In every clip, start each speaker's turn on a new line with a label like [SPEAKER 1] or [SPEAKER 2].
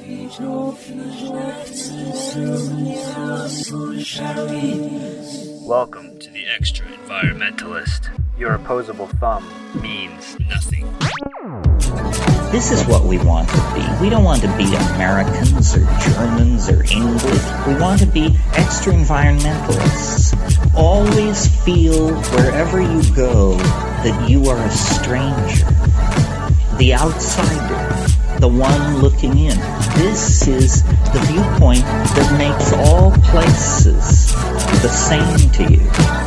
[SPEAKER 1] Welcome to the Extra Environmentalist. Your opposable thumb means nothing.
[SPEAKER 2] This is what we want to be. We don't want to be Americans or Germans or English. We want to be extra environmentalists. Always feel wherever you go that you are a stranger, the outsider, the one looking in. This is the viewpoint that makes all places the same to you.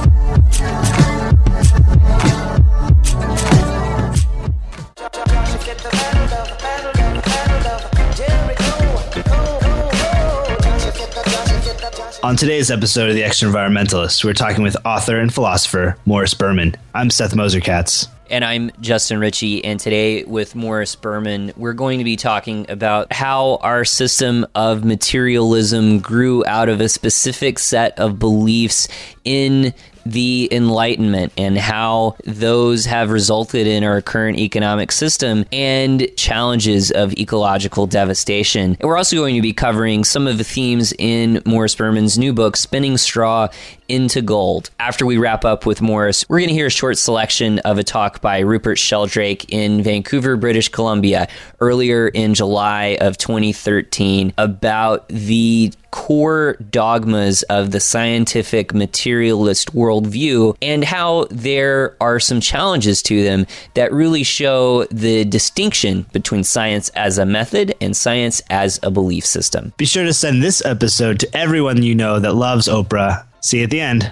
[SPEAKER 1] On today's episode of The Extra Environmentalist, we're talking with author and philosopher Morris Berman. I'm Seth Moser-Katz.
[SPEAKER 3] And I'm Justin Ritchie, and today with Morris Berman, we're going to be talking about how our system of materialism grew out of a specific set of beliefs in the Enlightenment and how those have resulted in our current economic system and challenges of ecological devastation. And we're also going to be covering some of the themes in Morris Berman's new book, Spinning Straw into Gold. After we wrap up with Morris, we're going to hear a short selection of a talk by Rupert Sheldrake in Vancouver, British Columbia, earlier in July of 2013 about the core dogmas of the scientific materialist worldview and how there are some challenges to them that really show the distinction between science as a method and science as a belief system.
[SPEAKER 1] Be sure to send this episode to everyone you know that loves Oprah. See you at the end.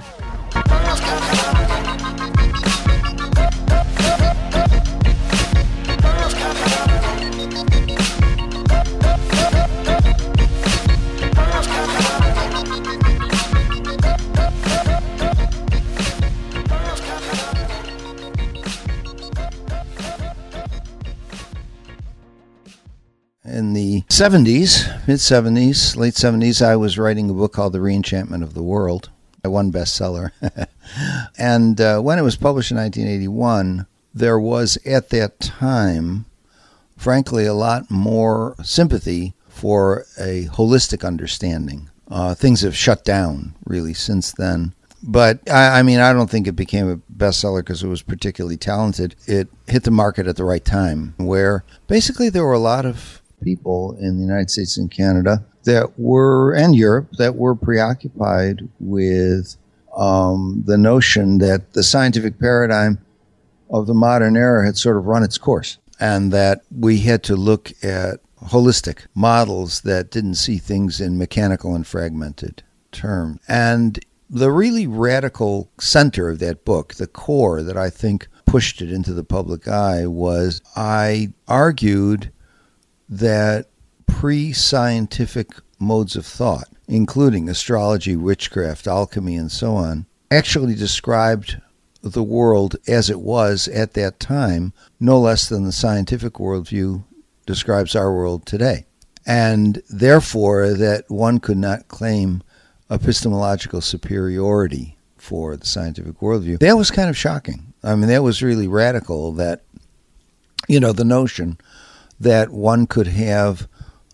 [SPEAKER 4] In the 70s, mid-70s, late 70s, I was writing a book called The Reenchantment of the World. I won bestseller. And when it was published in 1981, there was, at that time, frankly, a lot more sympathy for a holistic understanding. Things have shut down, really, since then. But, I mean, I don't think it became a bestseller because it was particularly talented. It hit the market at the right time, where basically there were a lot of people in the United States and Canada that were, and Europe, that were preoccupied with the notion that the scientific paradigm of the modern era had sort of run its course, and that we had to look at holistic models that didn't see things in mechanical and fragmented terms. And the really radical center of that book, the core that I think pushed it into the public eye, was I argued that pre-scientific modes of thought, including astrology, witchcraft, alchemy, and so on, actually described the world as it was at that time, no less than the scientific worldview describes our world today. And therefore, that one could not claim epistemological superiority for the scientific worldview. That was kind of shocking. I mean, that was really radical, that, you know, the notion that one could have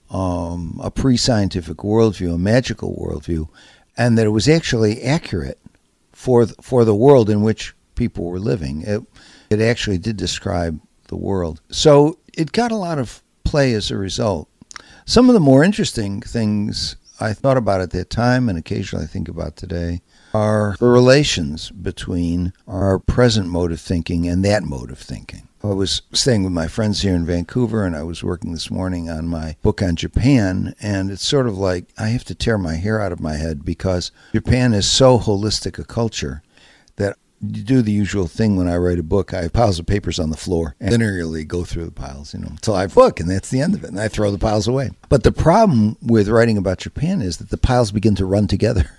[SPEAKER 4] a pre-scientific worldview, a magical worldview, and that it was actually accurate for the world in which people were living. It actually did describe the world. So it got a lot of play as a result. Some of the more interesting things I thought about at that time, and occasionally I think about today, are the relations between our present mode of thinking and that mode of thinking. I was staying with my friends here in Vancouver, and I was working this morning on my book on Japan, and it's sort of like I have to tear my hair out of my head because Japan is so holistic a culture that you do the usual thing when I write a book. I have piles of papers on the floor and linearly go through the piles, until I book, and that's the end of it, and I throw the piles away. But the problem with writing about Japan is that the piles begin to run together.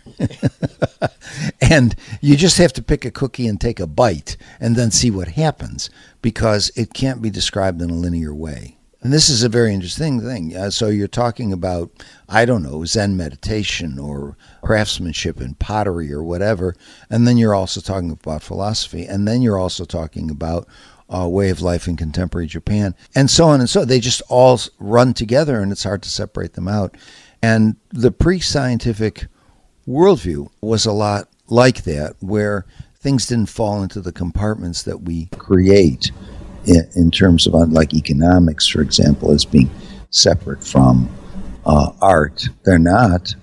[SPEAKER 4] And you just have to pick a cookie and take a bite and then see what happens, because it can't be described in a linear way. And this is a very interesting thing. So you're talking about, I don't know, Zen meditation or craftsmanship and pottery or whatever. And then you're also talking about philosophy. And then you're also talking about way of life in contemporary Japan, and so on and so. They just all run together, and it's hard to separate them out. And the pre-scientific worldview was a lot like that, where things didn't fall into the compartments that we create in terms of, like economics, for example, as being separate from art. They're not,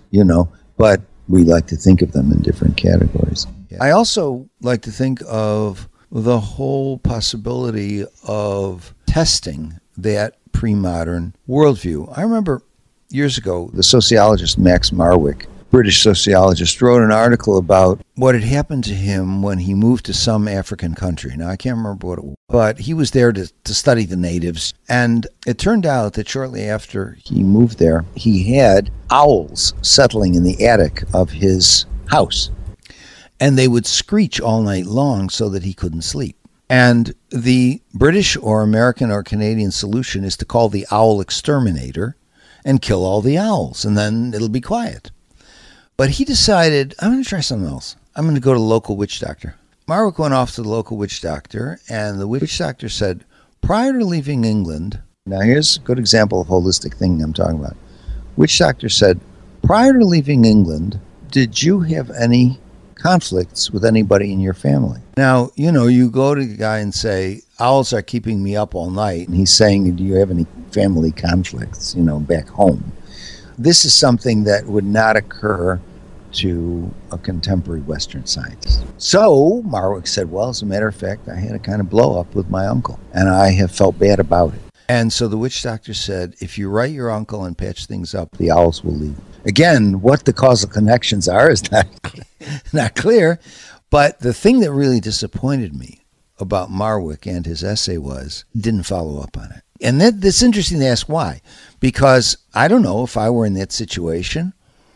[SPEAKER 4] but we like to think of them in different categories. I also like to think of the whole possibility of testing that pre-modern worldview. I remember years ago, the sociologist Max Marwick, British sociologist, wrote an article about what had happened to him when he moved to some African country. Now, I can't remember what it was, but he was there to study the natives. And it turned out that shortly after he moved there, he had owls settling in the attic of his house. And they would screech all night long so that he couldn't sleep. And the British or American or Canadian solution is to call the owl exterminator and kill all the owls, and then it'll be quiet. But he decided, I'm going to try something else. I'm going to go to the local witch doctor. Marwick went off to the local witch doctor, and the witch doctor said, prior to leaving England, now here's a good example of holistic thinking I'm talking about. Witch doctor said, prior to leaving England, did you have any conflicts with anybody in your family? Now, you go to the guy and say, owls are keeping me up all night, and he's saying, do you have any family conflicts, back home? This is something that would not occur to a contemporary Western scientist. So Marwick said, well, as a matter of fact, I had a kind of blow up with my uncle, and I have felt bad about it. And so the witch doctor said, if you write your uncle and patch things up, the owls will leave. Again, what the causal connections are is not clear. But the thing that really disappointed me about Marwick and his essay was he didn't follow up on it. And that's interesting to ask why. Because I don't know, if I were in that situation,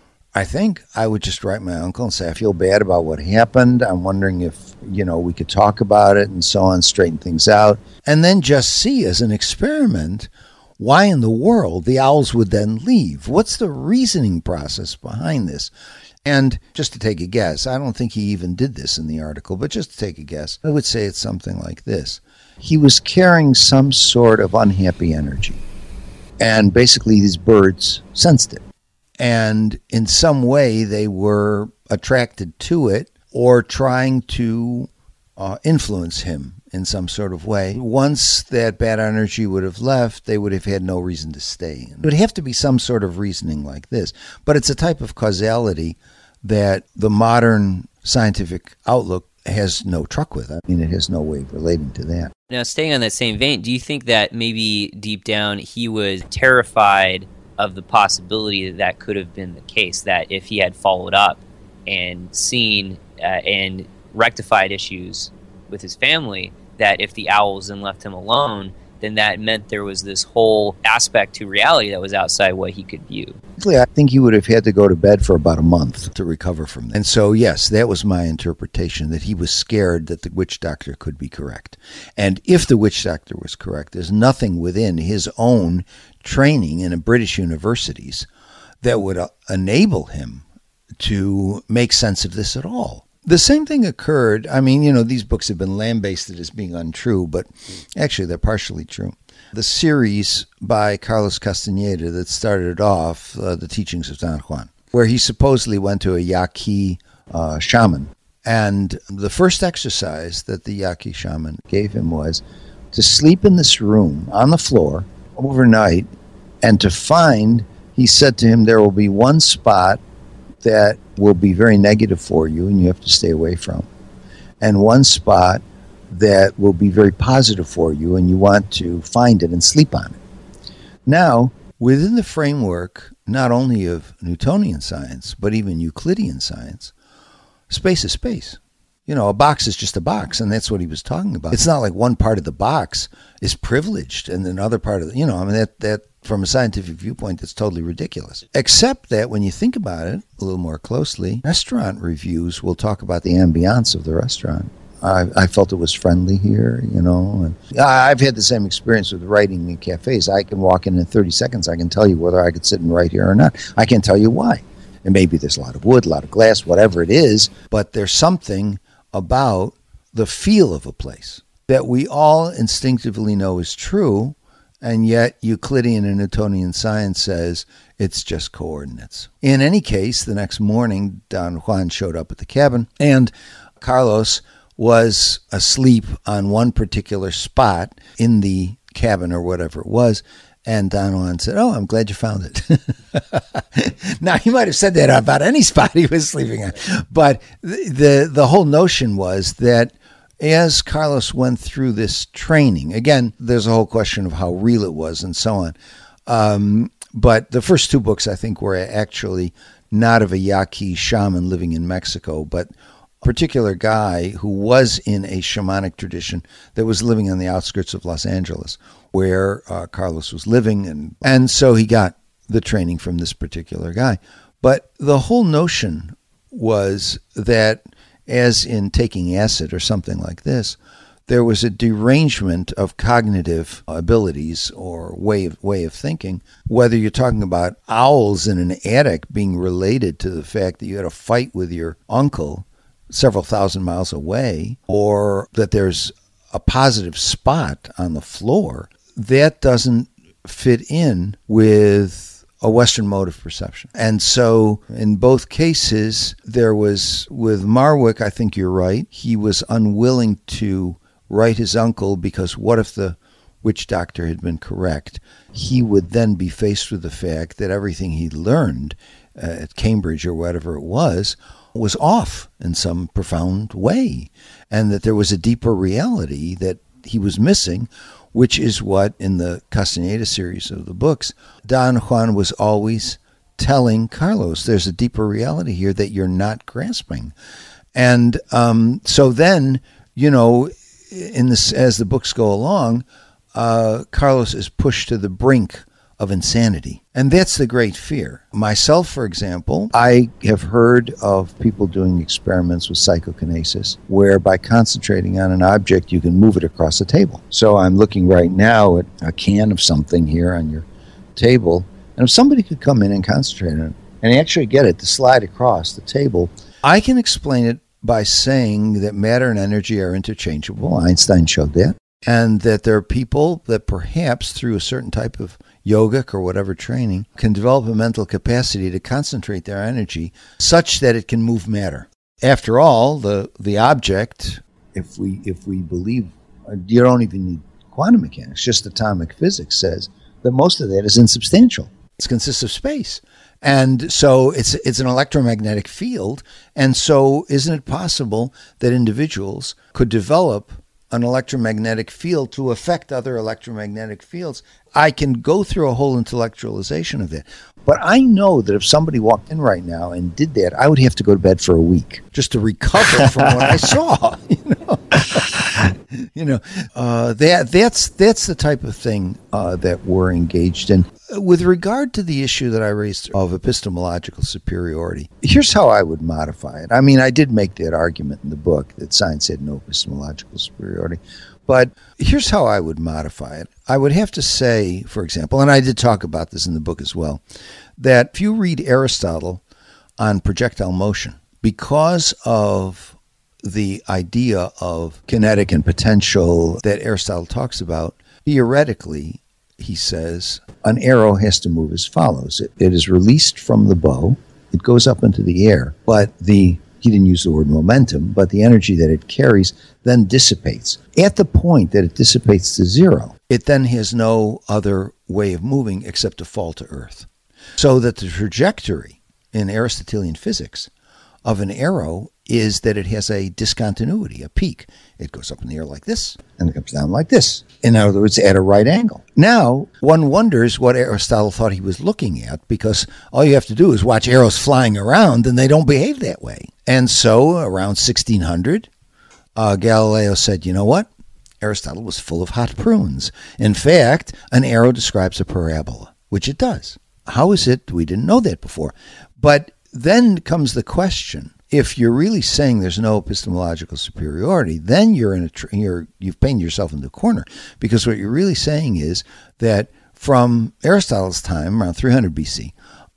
[SPEAKER 4] I think I would just write my uncle and say, I feel bad about what happened. I'm wondering if, we could talk about it and so on, straighten things out. And then just see as an experiment why in the world the owls would then leave. What's the reasoning process behind this? And just to take a guess, I don't think he even did this in the article, but just to take a guess, I would say it's something like this. He was carrying some sort of unhappy energy. And basically these birds sensed it. And in some way they were attracted to it or trying to influence him in some sort of way. Once that bad energy would have left, they would have had no reason to stay. It would have to be some sort of reasoning like this. But it's a type of causality that the modern scientific outlook has no truck with. I mean, it has no way of relating to that.
[SPEAKER 3] Now, staying on that same vein, do you think that maybe deep down he was terrified of the possibility that could have been the case, that if he had followed up and seen and rectified issues with his family, that if the owls then left him alone, then that meant there was this whole aspect to reality that was outside what he could view?
[SPEAKER 4] I think he would have had to go to bed for about a month to recover from that. And so, yes, that was my interpretation, that he was scared that the witch doctor could be correct. And if the witch doctor was correct, there's nothing within his own training in British universities that would enable him to make sense of this at all. The same thing occurred. I mean, these books have been lambasted as being untrue, but actually they're partially true. The series by Carlos Castaneda that started off, The Teachings of Don Juan, where he supposedly went to a Yaqui shaman. And the first exercise that the Yaqui shaman gave him was to sleep in this room on the floor overnight and to find, he said to him, there will be one spot that will be very negative for you and you have to stay away from, and one spot that will be very positive for you and you want to find it and sleep on it. Now, within the framework not only of Newtonian science, but even Euclidean science, space is space. A box is just a box, and that's what he was talking about. It's not like one part of the box is privileged and another part of that from a scientific viewpoint, that's totally ridiculous. Except that when you think about it a little more closely, restaurant reviews will talk about the ambiance of the restaurant. I felt it was friendly here, and I've had the same experience with writing in cafes. I can walk in 30 seconds. I can tell you whether I could sit and write here or not. I can't tell you why. And maybe there's a lot of wood, a lot of glass, whatever it is, but there's something about the feel of a place that we all instinctively know is true, and yet Euclidean and Newtonian science says it's just coordinates. In any case, the next morning, Don Juan showed up at the cabin, and Carlos was asleep on one particular spot in the cabin or whatever it was, and Don Juan said, "Oh, I'm glad you found it." Now, he might have said that about any spot he was sleeping on, but the whole notion was that as Carlos went through this training, again, there's a whole question of how real it was and so on, but the first two books, I think, were actually not of a Yaqui shaman living in Mexico, but a particular guy who was in a shamanic tradition that was living on the outskirts of Los Angeles, where Carlos was living, and so he got the training from this particular guy. But the whole notion was that, as in taking acid or something like this, there was a derangement of cognitive abilities or way of thinking, whether you're talking about owls in an attic being related to the fact that you had a fight with your uncle several thousand miles away, or that there's a positive spot on the floor. That doesn't fit in with a Western mode of perception. And so in both cases, there was, with Marwick, I think you're right, he was unwilling to write his uncle because what if the witch doctor had been correct? He would then be faced with the fact that everything he learned at Cambridge or whatever it was off in some profound way, and that there was a deeper reality that he was missing, which is what, in the Castaneda series of the books, Don Juan was always telling Carlos, there's a deeper reality here that you're not grasping. And so then, as the books go along, Carlos is pushed to the brink of insanity. And that's the great fear. Myself, for example, I have heard of people doing experiments with psychokinesis where by concentrating on an object, you can move it across a table. So I'm looking right now at a can of something here on your table, and if somebody could come in and concentrate on it and actually get it to slide across the table, I can explain it by saying that matter and energy are interchangeable. Einstein showed that. And that there are people that perhaps through a certain type of yogic or whatever training can develop a mental capacity to concentrate their energy such that it can move matter. After all, the object, if we believe, you don't even need quantum mechanics, just atomic physics says that most of that is insubstantial. It consists of space. And so it's an electromagnetic field. And so isn't it possible that individuals could develop an electromagnetic field to affect other electromagnetic fields? I can go through a whole intellectualization of that. But I know that if somebody walked in right now and did that, I would have to go to bed for a week just to recover from what I saw. That's the type of thing that we're engaged in. With regard to the issue that I raised of epistemological superiority, here's how I would modify it. I mean, I did make that argument in the book that science had no epistemological superiority. But here's how I would modify it. I would have to say, for example, and I did talk about this in the book as well, that if you read Aristotle on projectile motion, because of the idea of kinetic and potential that Aristotle talks about, theoretically, he says, an arrow has to move as follows. It is released from the bow, it goes up into the air, but he didn't use the word momentum, but the energy that it carries then dissipates. At the point that it dissipates to zero, it then has no other way of moving except to fall to earth. So that the trajectory in Aristotelian physics of an arrow is that it has a discontinuity, a peak. It goes up in the air like this, and it comes down like this. In other words, at a right angle. Now, one wonders what Aristotle thought he was looking at, because all you have to do is watch arrows flying around, and they don't behave that way. And so, around 1600, Galileo said, you know what? Aristotle was full of hot prunes. In fact, an arrow describes a parabola, which it does. How is it we didn't know that before? But then comes the question, if you're really saying there's no epistemological superiority, then you've painted yourself into a corner, because what you're really saying is that from Aristotle's time, around 300 BC,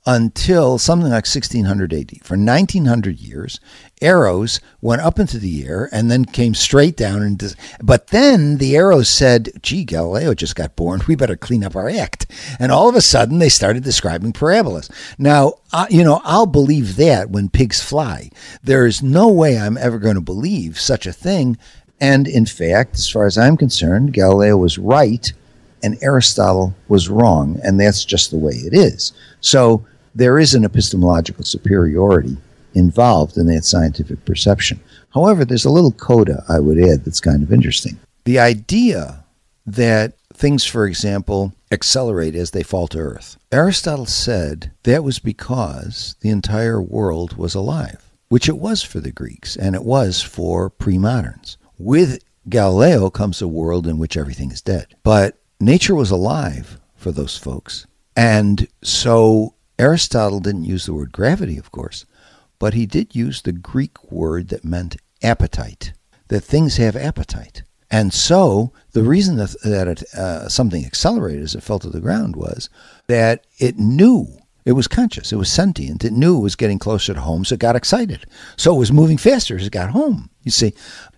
[SPEAKER 4] until something like 1600 AD. For 1900 years, arrows went up into the air and then came straight down. But then the arrows said, gee, Galileo just got born. We better clean up our act. And all of a sudden, they started describing parabolas. Now, I'll believe that when pigs fly. There is no way I'm ever going to believe such a thing. And in fact, as far as I'm concerned, Galileo was right and Aristotle was wrong. And that's just the way it is. So there is an epistemological superiority involved in that scientific perception. However, there's a little coda I would add that's kind of interesting. The idea that things, for example, accelerate as they fall to Earth. Aristotle said that was because the entire world was alive, which it was for the Greeks, and it was for pre-moderns. With Galileo comes a world in which everything is dead. But nature was alive for those folks. And so Aristotle didn't use the word gravity, of course, but he did use the Greek word that meant appetite, that things have appetite. And so the reason that something accelerated as it fell to the ground was that it knew, it was conscious, it was sentient, it knew it was getting closer to home, so it got excited. So it was moving faster as it got home, you see.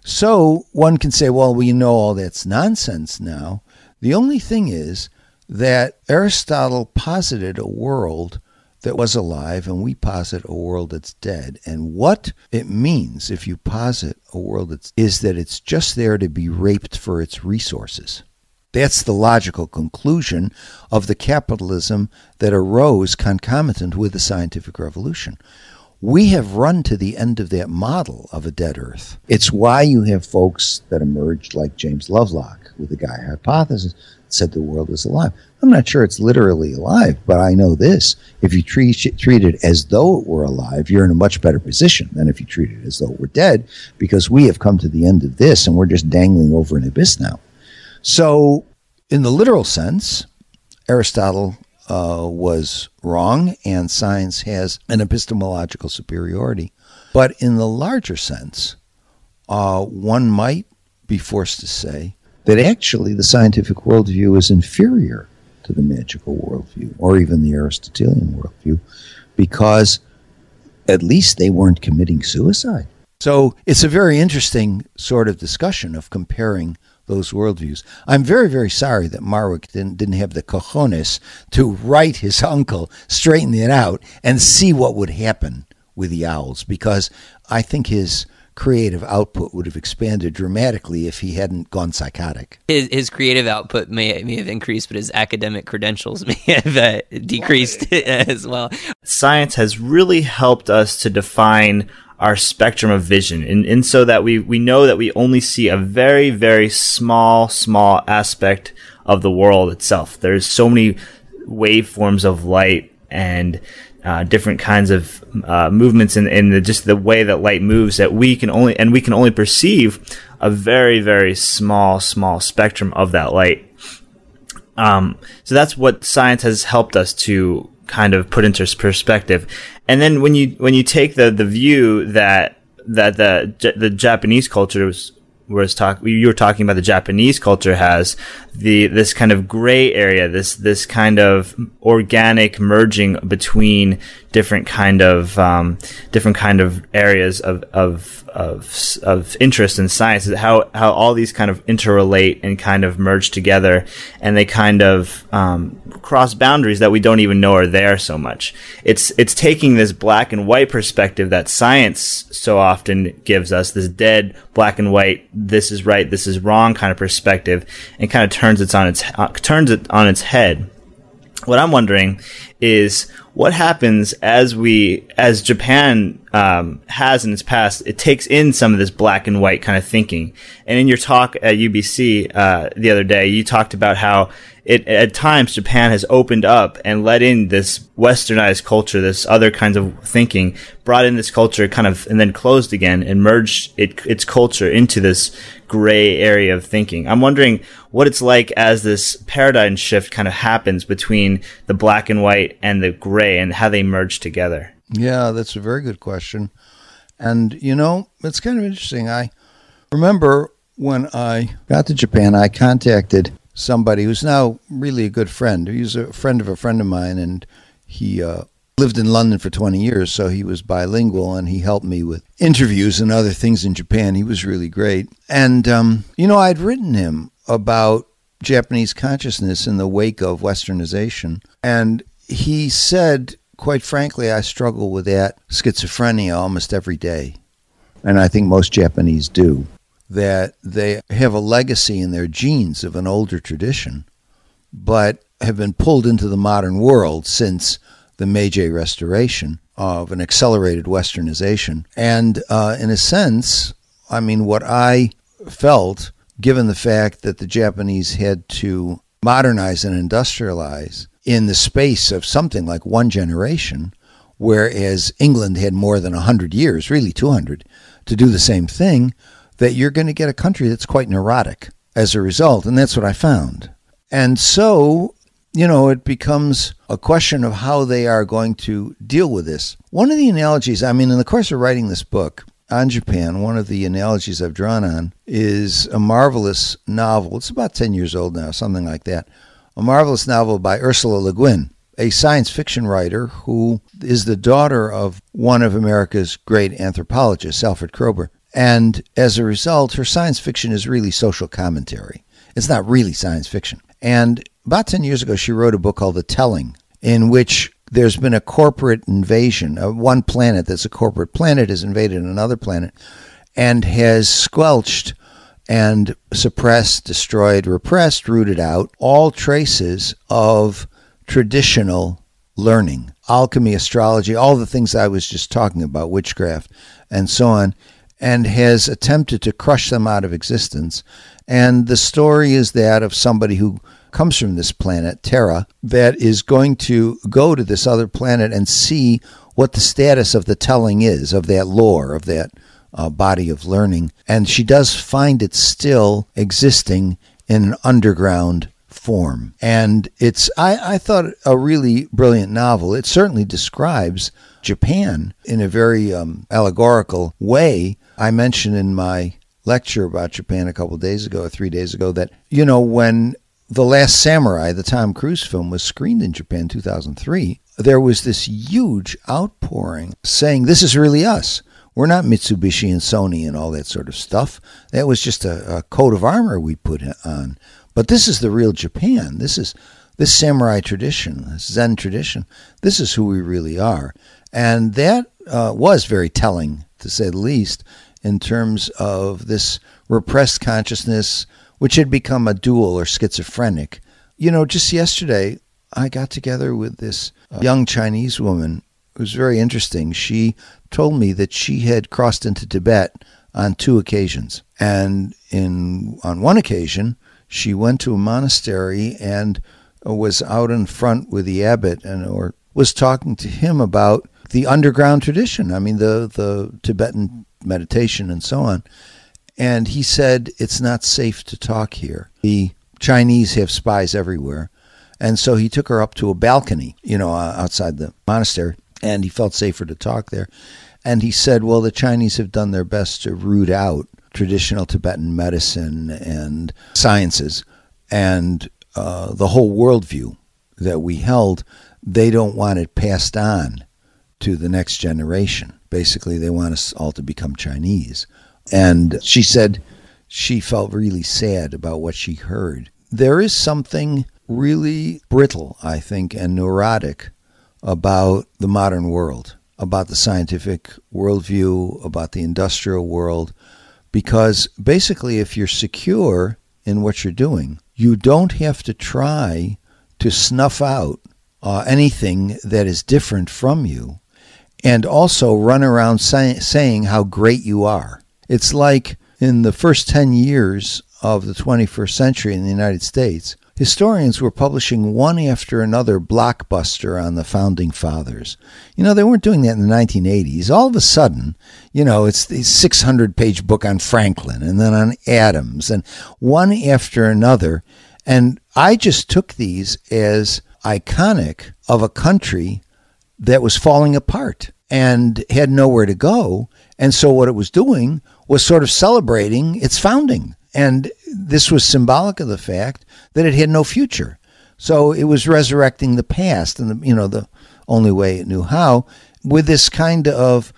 [SPEAKER 4] So one can say, well, we know all that's nonsense now. The only thing is that Aristotle posited a world that was alive, and we posit a world that's dead. And what it means, if you posit a world is that it's just there to be raped for its resources. That's the logical conclusion of the capitalism that arose concomitant with the scientific revolution. We have run to the end of that model of a dead Earth. It's why you have folks that emerged like James Lovelock with the Gaia hypothesis, said the world is alive. I'm not sure it's literally alive, but I know this. If you treat it as though it were alive, you're in a much better position than if you treat it as though it were dead, because we have come to the end of this and we're just dangling over an abyss now. So in the literal sense, Aristotle was wrong and science has an epistemological superiority. But in the larger sense, one might be forced to say that actually the scientific worldview is inferior to the magical worldview, or even the Aristotelian worldview, because at least they weren't committing suicide. So it's a very interesting sort of discussion of comparing those worldviews. I'm very, very sorry that Marwick didn't have the cojones to write his uncle, straighten it out, and see what would happen with the owls, because I think his creative output would have expanded dramatically if he hadn't gone psychotic.
[SPEAKER 3] His creative output may have increased, but his academic credentials may have decreased as well.
[SPEAKER 1] Science has really helped us to define our spectrum of vision, and so that we know that we only see a very, very small aspect of the world itself. There's so many waveforms of light and different kinds of movements in just the way that light moves that we can only perceive a very, very small spectrum of that light. So that's what science has helped us to kind of put into perspective. And then when you take the view that the Japanese culture you were talking about, the Japanese culture has this kind of gray area, this kind of organic merging between different kind of areas of interest in science, how all these kind of interrelate and kind of merge together, and they kind of cross boundaries that we don't even know are there so much. It's taking this black and white perspective that science so often gives us, this dead black and white, this is right, this is wrong kind of perspective, and kind of turns it on its head. What I'm wondering is what happens as Japan has in its past. It takes in some of this black and white kind of thinking. And in your talk at UBC the other day, you talked about how at times Japan has opened up and let in this westernized culture, this other kinds of thinking, brought in this culture kind of, and then closed again and merged its culture into this gray area of thinking. I'm wondering what it's like as this paradigm shift kind of happens between the black and white and the gray, and how they merge together.
[SPEAKER 4] Yeah, that's a very good question. And, it's kind of interesting. I remember when I got to Japan, I contacted somebody who's now really a good friend. He's a friend of mine, and he lived in London for 20 years, so he was bilingual, and he helped me with interviews and other things in Japan. He was really great. And, I'd written him about Japanese consciousness in the wake of Westernization. And he said, quite frankly, I struggle with that schizophrenia almost every day. And I think most Japanese do, that they have a legacy in their genes of an older tradition, but have been pulled into the modern world since the Meiji Restoration of an accelerated Westernization. And in a sense, what I felt, given the fact that the Japanese had to modernize and industrialize in the space of something like one generation, whereas England had more than 100 years, really 200, to do the same thing, that you're going to get a country that's quite neurotic as a result. And that's what I found. And so, it becomes a question of how they are going to deal with this. One of the analogies, in the course of writing this book on Japan, one of the analogies I've drawn on is a marvelous novel. It's about 10 years old now, something like that. A marvelous novel by Ursula Le Guin, a science fiction writer who is the daughter of one of America's great anthropologists, Alfred Kroeber. And as a result, her science fiction is really social commentary. It's not really science fiction. And about 10 years ago, she wrote a book called The Telling, in which there's been a corporate invasion. One planet that's a corporate planet has invaded another planet and has squelched and suppressed, destroyed, repressed, rooted out all traces of traditional learning, alchemy, astrology, all the things I was just talking about, witchcraft, and so on, and has attempted to crush them out of existence. And the story is that of somebody who comes from this planet, Terra, that is going to go to this other planet and see what the status of the telling is, of that lore, of that body of learning. And she does find it still existing in an underground form. And it's, I thought, a really brilliant novel. It certainly describes Japan in a very allegorical way. I mentioned in my lecture about Japan a couple of days ago, or 3 days ago, that, when The Last Samurai, the Tom Cruise film, was screened in Japan in 2003, there was this huge outpouring saying, this is really us. We're not Mitsubishi and Sony and all that sort of stuff. That was just a coat of armor we put on. But this is the real Japan. This samurai tradition, this Zen tradition. This is who we really are. And that was very telling, to say the least, in terms of this repressed consciousness, which had become a dual or schizophrenic. Just yesterday, I got together with this young Chinese woman who was very interesting. She told me that she had crossed into Tibet on 2 occasions. And on one occasion, she went to a monastery and was out in front with the abbot or was talking to him about the underground tradition. The Tibetan meditation and so on. And he said, it's not safe to talk here. The Chinese have spies everywhere. And so he took her up to a balcony, outside the monastery, and he felt safer to talk there. And he said, well, the Chinese have done their best to root out traditional Tibetan medicine and sciences. And the whole worldview that we held, they don't want it passed on to the next generation. Basically, they want us all to become Chinese. And she said she felt really sad about what she heard. There is something really brittle, I think, and neurotic about the modern world, about the scientific worldview, about the industrial world, because basically if you're secure in what you're doing, you don't have to try to snuff out anything that is different from you, and also run around saying how great you are. It's like in the first 10 years of the 21st century in the United States, historians were publishing one after another blockbuster on the Founding Fathers. They weren't doing that in the 1980s. All of a sudden, it's the 600-page book on Franklin and then on Adams and one after another. And I just took these as iconic of a country that was falling apart and had nowhere to go. And so what it was doing was sort of celebrating its founding. And this was symbolic of the fact that it had no future. So it was resurrecting the past and the only way it knew how, with this kind of,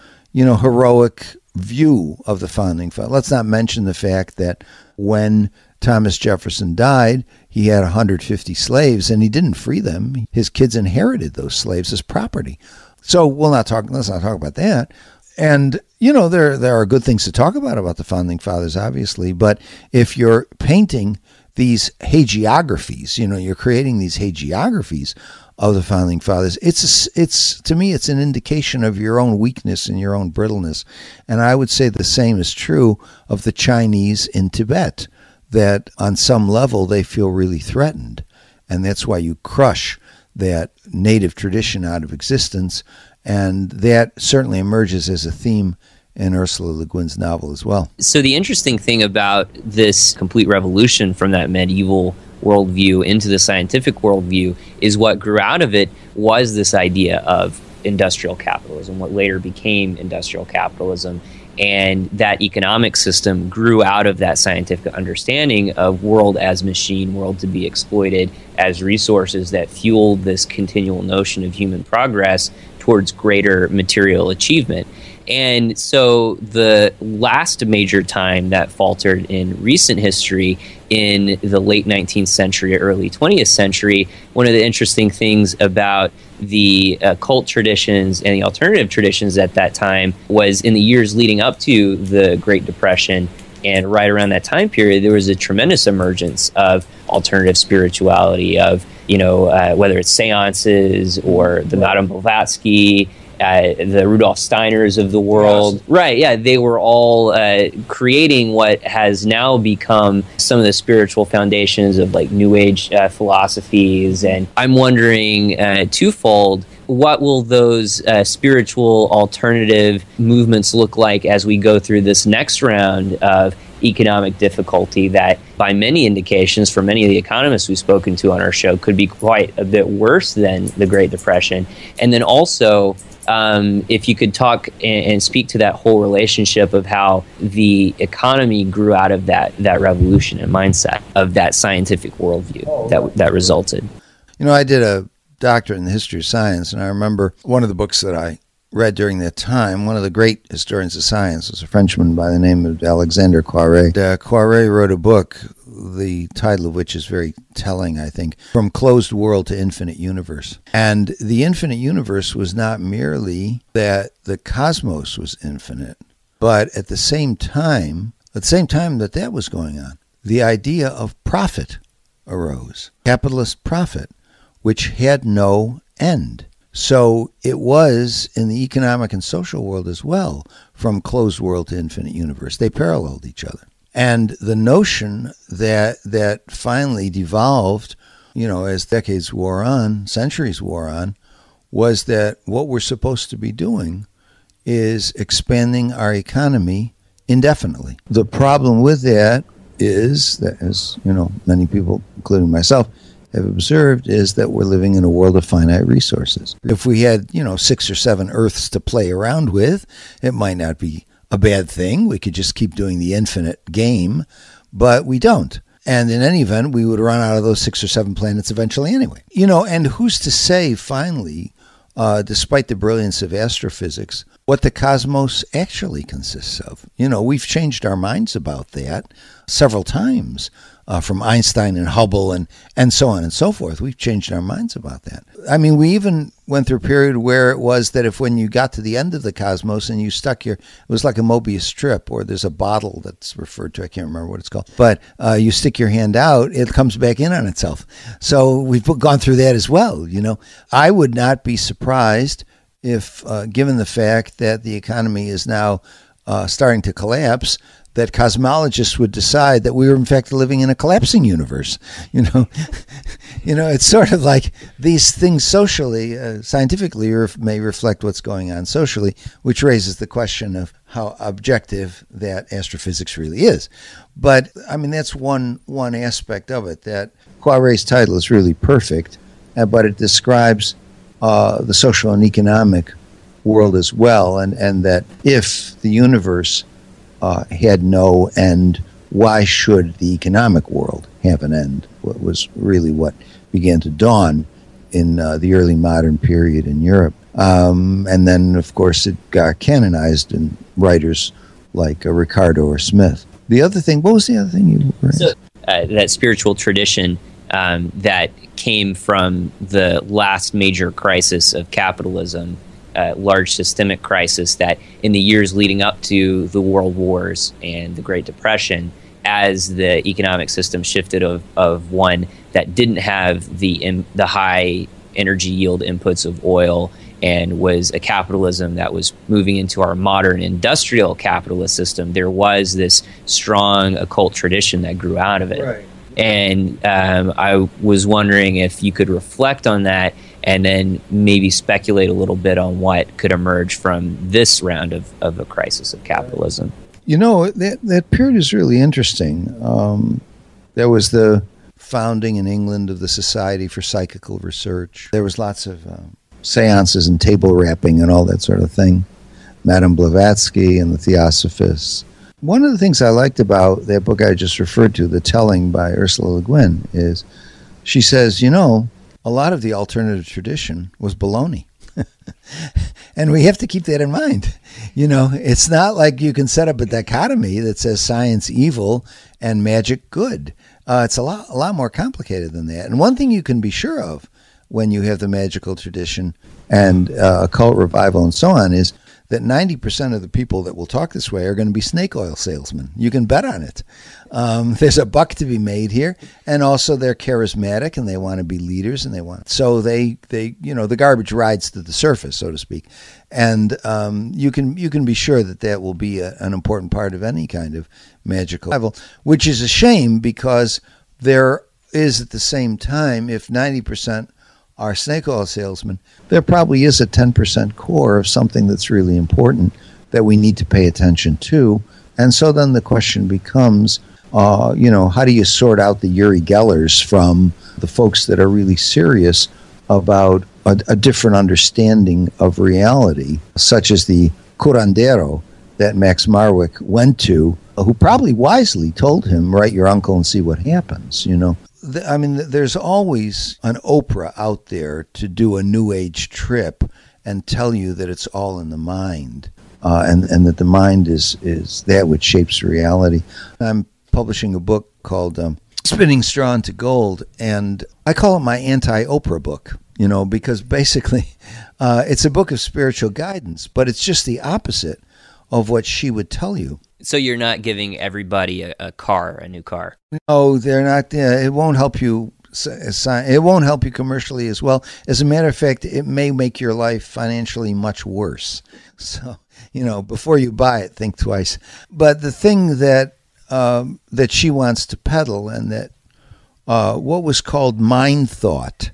[SPEAKER 4] heroic view of the founding father. Let's not mention the fact that when Thomas Jefferson died, he had 150 slaves, and he didn't free them. His kids inherited those slaves as property. So let's not talk about that. And, there are good things to talk about the founding fathers, obviously, but if you're painting these hagiographies, you're creating these hagiographies of the founding fathers, it's to me, it's an indication of your own weakness and your own brittleness. And I would say the same is true of the Chinese in Tibet, that on some level they feel really threatened. And that's why you crush that native tradition out of existence. And that certainly emerges as a theme in Ursula Le Guin's novel as well.
[SPEAKER 3] So the interesting thing about this complete revolution from that medieval worldview into the scientific worldview is what grew out of it was this idea of industrial capitalism, what later became industrial capitalism. And that economic system grew out of that scientific understanding of world as machine, world to be exploited as resources that fueled this continual notion of human progress towards greater material achievement. And so the last major time that faltered in recent history, in the late 19th century, early 20th century, one of the interesting things about the cult traditions and the alternative traditions at that time was in the years leading up to the Great Depression, and right around that time period, there was a tremendous emergence of alternative spirituality, of, whether it's seances or the Madame Blavatsky, the Rudolf Steiners of the world. Yes. Right, yeah, they were all creating what has now become some of the spiritual foundations of like New Age philosophies. And I'm wondering twofold, what will those spiritual alternative movements look like as we go through this next round of economic difficulty that, by many indications, for many of the economists we've spoken to on our show, could be quite a bit worse than the Great Depression? And then also, if you could talk and speak to that whole relationship of how the economy grew out of that revolution and mindset of that scientific worldview that resulted.
[SPEAKER 4] I did a doctorate in the history of science, and I remember one of the books that I read during that time, one of the great historians of science was a Frenchman by the name of Alexandre Coiré. Coiré wrote a book, the title of which is very telling, I think, From Closed World to Infinite Universe. And the infinite universe was not merely that the cosmos was infinite, but at the same time that was going on, the idea of profit arose, capitalist profit, which had no end. So it was in the economic and social world as well, from closed world to infinite universe. They paralleled each other. And the notion that finally devolved, as decades wore on, centuries wore on, was that what we're supposed to be doing is expanding our economy indefinitely. The problem with that is that, as many people, including myself, have observed, is that we're living in a world of finite resources. If we had, 6 or 7 Earths to play around with, it might not be a bad thing. We could just keep doing the infinite game, but we don't. And in any event, we would run out of those 6 or 7 planets eventually anyway. And who's to say, finally, despite the brilliance of astrophysics, what the cosmos actually consists of? We've changed our minds about that several times. From Einstein and Hubble and so on and so forth. We've changed our minds about that. I mean, we even went through a period where it was that when you got to the end of the cosmos and you stuck it was like a Mobius strip, or there's a bottle that's referred to, I can't remember what it's called, but you stick your hand out, it comes back in on itself. So we've gone through that as well, I would not be surprised if, given the fact that the economy is now starting to collapse, that cosmologists would decide that we were in fact living in a collapsing universe. It's sort of like these things socially, scientifically, may reflect what's going on socially, which raises the question of how objective that astrophysics really is. But I mean, that's one aspect of it. That Coiré's title is really perfect, but it describes the social and economic world as well, and that if the universe had no end, why should the economic world have an end? What was really what began to dawn in the early modern period in Europe. And then, of course, it got canonized in writers like Ricardo or Smith. The other thing, what was the other thing you were
[SPEAKER 3] So, that spiritual tradition that came from the last major crisis of capitalism, large systemic crisis that in the years leading up to the World Wars and the Great Depression, as the economic system shifted of one that didn't have the high energy yield inputs of oil and was a capitalism that was moving into our modern industrial capitalist system, there was this strong occult tradition that grew out of it.
[SPEAKER 4] Right.
[SPEAKER 3] And I was wondering if you could reflect on that and then maybe speculate a little bit on what could emerge from this round of a crisis of capitalism.
[SPEAKER 4] You know, that period is really interesting. There was the founding in England of the Society for Psychical Research. There was lots of seances and table rapping and all that sort of thing. Madame Blavatsky and the Theosophists. One of the things I liked about that book I just referred to, The Telling by Ursula Le Guin, is she says, you know, a lot of the alternative tradition was baloney. And we have to keep that in mind. You know, it's not like you can set up a dichotomy that says science evil and magic good. It's a lot more complicated than that. And one thing you can be sure of when you have the magical tradition and occult revival and so on is that 90% of the people that will talk this way are going to be snake oil salesmen. You can bet on it. There's a buck to be made here, and also they're charismatic and they want to be leaders, and so they you know, the garbage rides to the surface, so to speak, and you can be sure that will be an important part of any kind of magical revival, which is a shame because there is at the same time, if 90% are snake oil salesmen, there probably is a 10% core of something that's really important that we need to pay attention to. And so then the question becomes, you know, how do you sort out the Uri Gellers from the folks that are really serious about a different understanding of reality, such as the curandero that Max Marwick went to, who probably wisely told him, write your uncle and see what happens, you know. I mean, there's always an Oprah out there to do a New Age trip and tell you that it's all in the mind, and that the mind is that which shapes reality. I'm publishing a book called Spinning Straw into Gold, and I call it my anti-Oprah book, you know, because basically it's a book of spiritual guidance, but it's just the opposite of what she would tell you.
[SPEAKER 3] So you're not giving everybody a new car.
[SPEAKER 4] No, they're not. It won't help you. It won't help you commercially as well. As a matter of fact, it may make your life financially much worse. So, you know, before you buy it, think twice. But the thing that she wants to peddle, and that what was called mind thought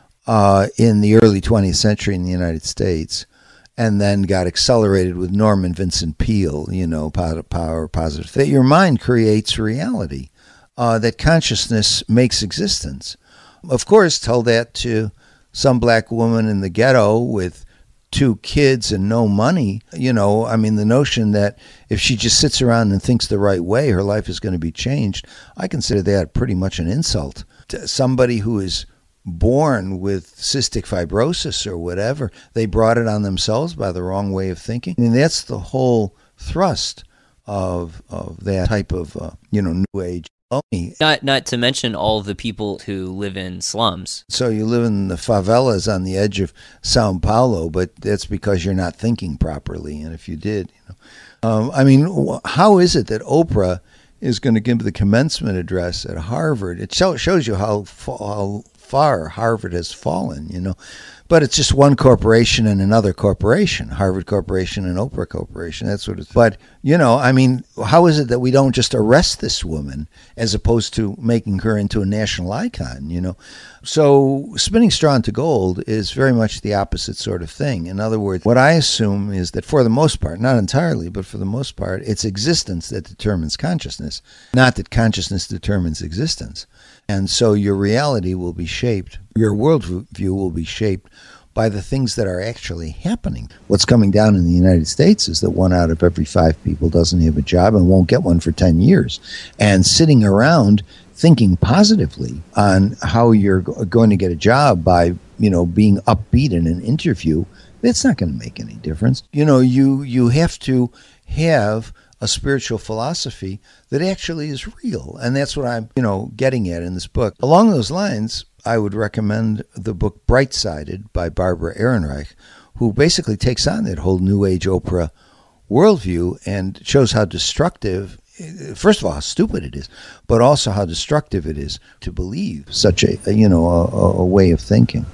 [SPEAKER 4] in the early 20th century in the United States, and then got accelerated with Norman Vincent Peale, you know, power, positive, that your mind creates reality, that consciousness makes existence. Of course, tell that to some black woman in the ghetto with 2 kids and no money. You know, I mean, the notion that if she just sits around and thinks the right way, her life is going to be changed, I consider that pretty much an insult. To somebody who is born with cystic fibrosis or whatever, they brought it on themselves by the wrong way of thinking. And that's the whole thrust of that type of you know, New Age.
[SPEAKER 3] Not to mention all of the people who live in slums.
[SPEAKER 4] So you live in the favelas on the edge of Sao Paulo, but that's because you're not thinking properly. And if you did, you know, I mean, how is it that Oprah is going to give the commencement address at Harvard? It shows you how far Harvard has fallen, you know. But it's just one corporation and another corporation, Harvard Corporation and Oprah Corporation. That's what it's. But, you know, I mean, how is it that we don't just arrest this woman as opposed to making her into a national icon, you know? So spinning straw into gold is very much the opposite sort of thing. In other words, what I assume is that for the most part, not entirely, but for the most part, it's existence that determines consciousness, not that consciousness determines existence. And so your reality will be shaped, your worldview will be shaped by the things that are actually happening. What's coming down in the United States is that 1 out of every 5 people doesn't have a job and won't get one for 10 years. And sitting around thinking positively on how you're going to get a job by, being upbeat in an interview, it's not going to make any difference. You have to have a spiritual philosophy that actually is real. And that's what I'm, getting at in this book. Along those lines, I would recommend the book Bright-Sided by Barbara Ehrenreich, who basically takes on that whole New Age Oprah worldview and shows how destructive, first of all, how stupid it is, but also how destructive it is to believe such a way of thinking.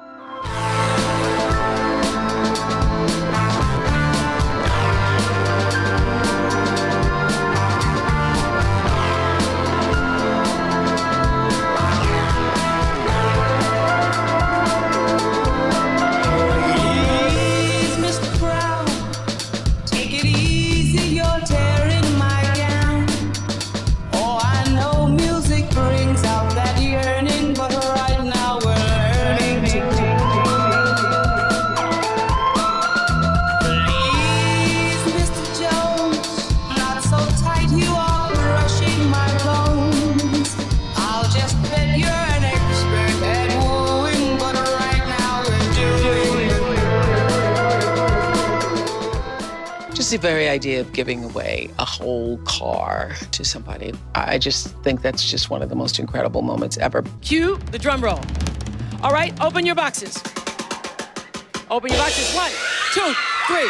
[SPEAKER 5] The very idea of giving away a whole car to somebody, I just think that's just one of the most incredible moments ever.
[SPEAKER 6] Cue the drum roll. All right, open your boxes. Open your boxes. 1, 2, 3.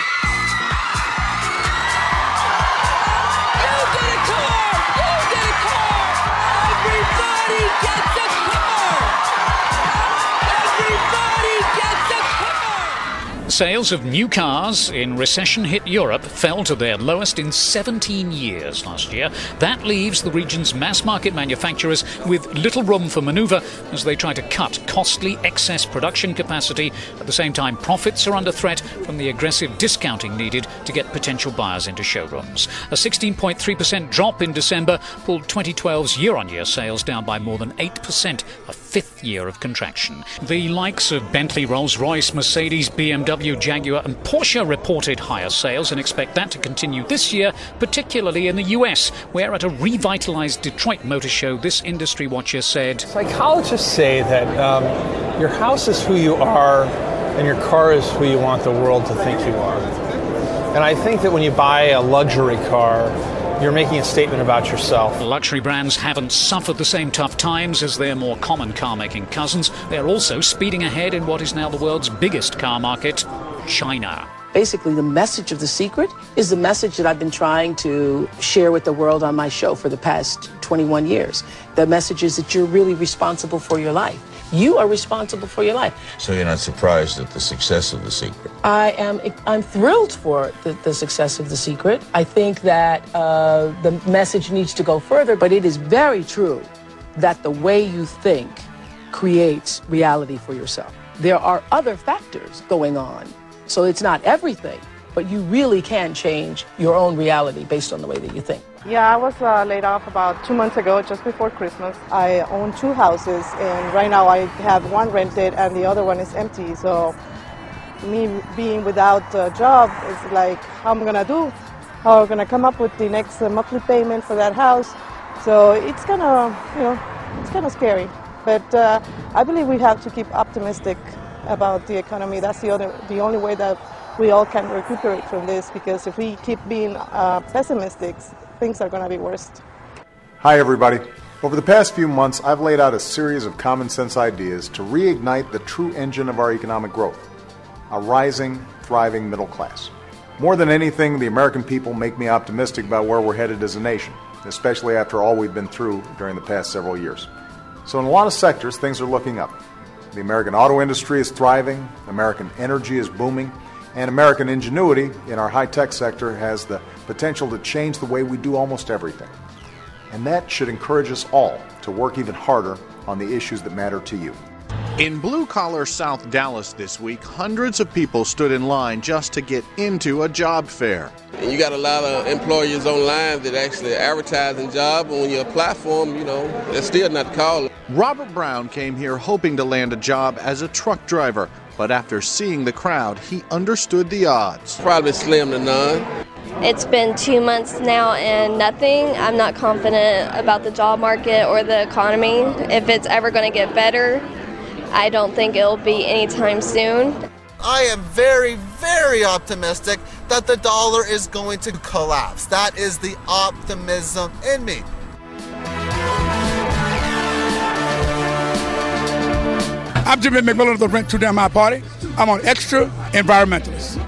[SPEAKER 6] You get a car! You get a car! Everybody gets a car! Everybody gets a car!
[SPEAKER 7] Sales of new cars in recession-hit Europe fell to their lowest in 17 years last year. That leaves the region's mass-market manufacturers with little room for manoeuvre as they try to cut costly excess production capacity. At the same time, profits are under threat from the aggressive discounting needed to get potential buyers into showrooms. A 16.3% drop in December pulled 2012's year-on-year sales down by more than 8%, a fifth year of contraction. The likes of Bentley, Rolls-Royce, Mercedes, BMW, Jaguar and Porsche reported higher sales and expect that to continue this year, particularly in the US, where at a revitalized Detroit Motor Show, this industry watcher said,
[SPEAKER 8] "Psychologists say that your house is who you are and your car is who you want the world to think you are. And I think that when you buy a luxury car, you're making a statement about yourself."
[SPEAKER 7] Luxury brands haven't suffered the same tough times as their more common car-making cousins. They're also speeding ahead in what is now the world's biggest car market, China.
[SPEAKER 5] Basically, the message of The Secret is the message that I've been trying to share with the world on my show for the past 21 years. The message is that you're really responsible for your life. You are responsible for your life.
[SPEAKER 9] So you're not surprised at the success of The Secret?
[SPEAKER 5] I'm thrilled for the success of The Secret. I think that the message needs to go further, but it is very true that the way you think creates reality for yourself. There are other factors going on, so it's not everything, but you really can change your own reality based on the way that you think.
[SPEAKER 10] Yeah, I was laid off about 2 months ago, just before Christmas. I own 2 houses, and right now I have one rented and the other one is empty. So me being without a job is like, how am I gonna do? How am I gonna come up with the next monthly payment for that house? So it's kind of scary. But I believe we have to keep optimistic about the economy. That's the only way that we all can recuperate from this, because if we keep being pessimistic, things are going to be worse.
[SPEAKER 11] Hi, everybody. Over the past few months, I've laid out a series of common sense ideas to reignite the true engine of our economic growth, a rising, thriving middle class. More than anything, the American people make me optimistic about where we're headed as a nation, especially after all we've been through during the past several years. So in a lot of sectors, things are looking up. The American auto industry is thriving, American energy is booming, and American ingenuity in our high-tech sector has the potential to change the way we do almost everything. And that should encourage us all to work even harder on the issues that matter to you.
[SPEAKER 12] In blue-collar South Dallas this week, hundreds of people stood in line just to get into a job fair.
[SPEAKER 13] And you got a lot of employers online that actually advertising jobs, and when you apply for them, they're still not calling.
[SPEAKER 12] Robert Brown came here hoping to land a job as a truck driver, but after seeing the crowd, he understood the odds.
[SPEAKER 13] Probably slim to none.
[SPEAKER 14] It's been 2 months now and nothing. I'm not confident about the job market or the economy. If it's ever going to get better, I don't think it'll be anytime soon.
[SPEAKER 15] I am very, very optimistic that the dollar is going to collapse. That is the optimism in me.
[SPEAKER 16] I'm Jimmy McMillan of the Rent Too Damn High Party. I'm on Extra Environmentalist.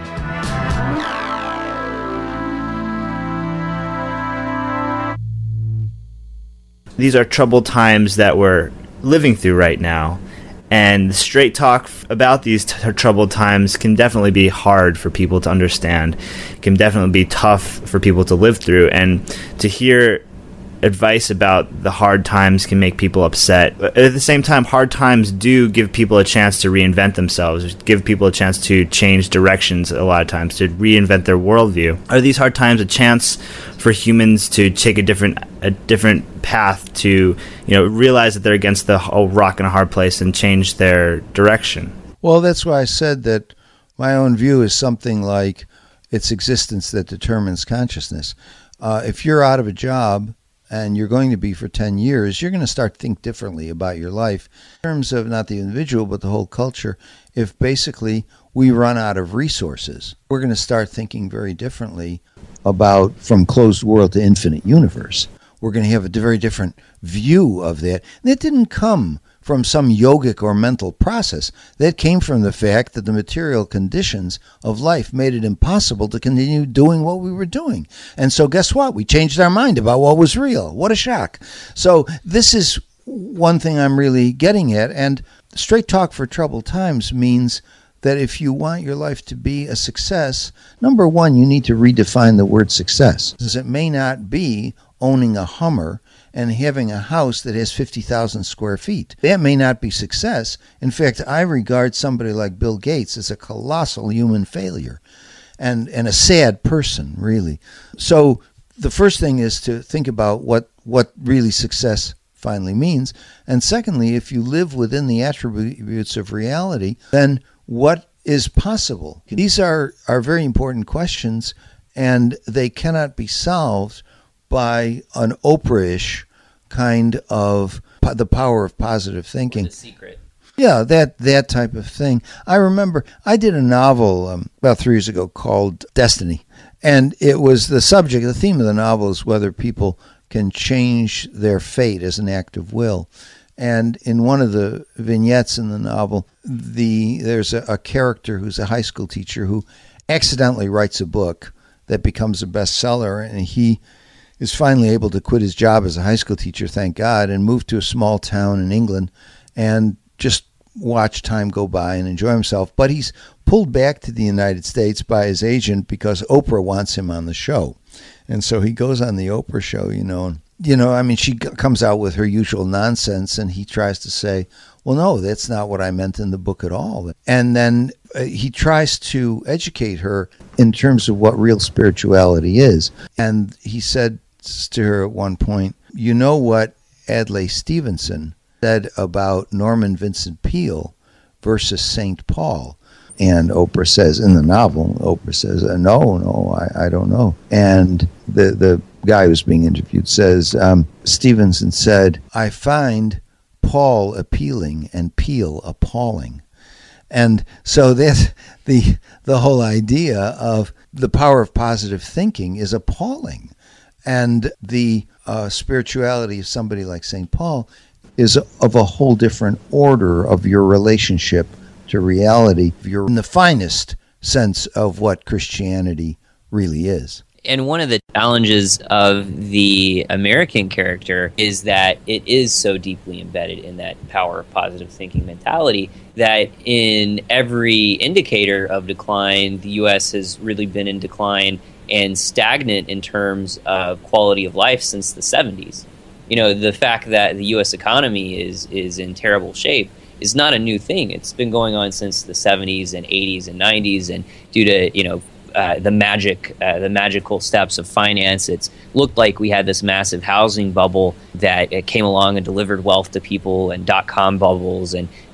[SPEAKER 1] These are troubled times that we're living through right now, and straight talk about these troubled times can definitely be hard for people to understand. It can definitely be tough for people to live through, and to hear advice about the hard times can make people upset. But at the same time, hard times do give people a chance to reinvent themselves, give people a chance to change directions a lot of times, to reinvent their worldview. Are these hard times a chance for humans to take a different path, to realize that they're against the whole rock and a hard place and change their direction?
[SPEAKER 4] Well, that's why I said that my own view is something like it's existence that determines consciousness. If you're out of a job, and you're going to be for 10 years, you're going to start to think differently about your life in terms of not the individual, but the whole culture. If basically we run out of resources, we're going to start thinking very differently about from closed world to infinite universe. We're going to have a very different view of that. And it didn't come from some yogic or mental process. That came from the fact that the material conditions of life made it impossible to continue doing what we were doing. And so guess what? We changed our mind about what was real. What a shock. So this is one thing I'm really getting at. And straight talk for troubled times means that if you want your life to be a success, number one, you need to redefine the word success. Because it may not be owning a Hummer and having a house that has 50,000 square feet. That may not be success. In fact, I regard somebody like Bill Gates as a colossal human failure and a sad person, really. So the first thing is to think about what really success finally means. And secondly, if you live within the attributes of reality, then what is possible? These are very important questions, and they cannot be solved by an Oprah-ish kind of the power of positive thinking.
[SPEAKER 3] The Secret.
[SPEAKER 4] Yeah, that type of thing. I remember I did a novel about 3 years ago called Destiny, and it was the theme of the novel is whether people can change their fate as an act of will. And in one of the vignettes in the novel, there's a character who's a high school teacher who accidentally writes a book that becomes a bestseller, and he is finally able to quit his job as a high school teacher, thank God, and move to a small town in England and just watch time go by and enjoy himself. But he's pulled back to the United States by his agent because Oprah wants him on the show. And so he goes on the Oprah show, and she comes out with her usual nonsense, and he tries to say, well, no, that's not what I meant in the book at all. And then he tries to educate her in terms of what real spirituality is. And he said to her at one point, you know what Adlai Stevenson said about Norman Vincent Peale versus St. Paul? And Oprah says, in the novel, no, I don't know. And the guy who's being interviewed says, Stevenson said, I find Paul appealing and Peale appalling. And so that's the whole idea of the power of positive thinking is appalling. And the spirituality of somebody like St. Paul is of a whole different order of your relationship to reality. You're in the finest sense of what Christianity really is.
[SPEAKER 3] And one of the challenges of the American character is that it is so deeply embedded in that power of positive thinking mentality that in every indicator of decline, the U.S. has really been in decline and stagnant in terms of quality of life since the 70s. The fact that the U.S. economy is in terrible shape is not a new thing. It's been going on since the 70s and 80s and 90s, and due to, the magical steps of finance, it's looked like we had this massive housing bubble that came along and delivered wealth to people, and dot-com bubbles, and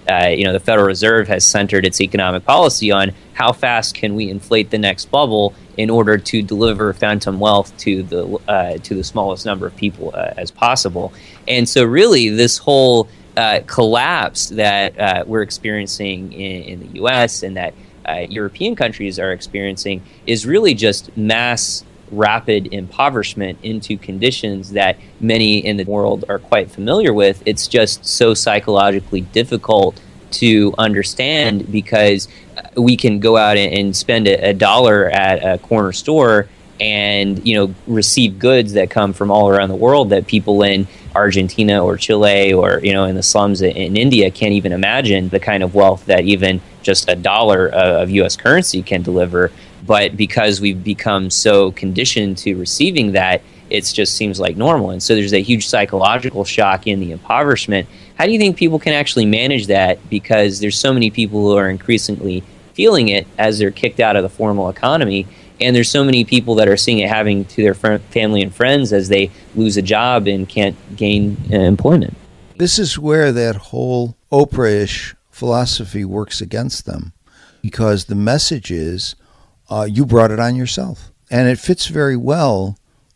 [SPEAKER 3] the Federal Reserve has centered its economic policy on how fast can we inflate the next bubble in order to deliver phantom wealth to the smallest number of people as possible. And so really this whole collapse that we're experiencing in the U.S. and that European countries are experiencing is really just mass rapid impoverishment into conditions that many in the world are quite familiar with. It's just so psychologically difficult to understand because we can go out and spend a dollar at a corner store and receive goods that come from all around the world that people in Argentina or Chile or in the slums in India can't even imagine the kind of wealth that even just a dollar of U.S. currency can deliver. But because we've become so conditioned to receiving that, it just seems like normal. And so there's a huge psychological shock in the impoverishment. How do you think people can actually manage that? Because there's so many people who are increasingly feeling it as they're kicked out of the formal economy. And there's so many people that are seeing it happening to their family and friends as they lose a job and can't gain employment.
[SPEAKER 4] This is where that whole Oprah-ish philosophy works against them, because the message is, you brought it on yourself. And it fits very well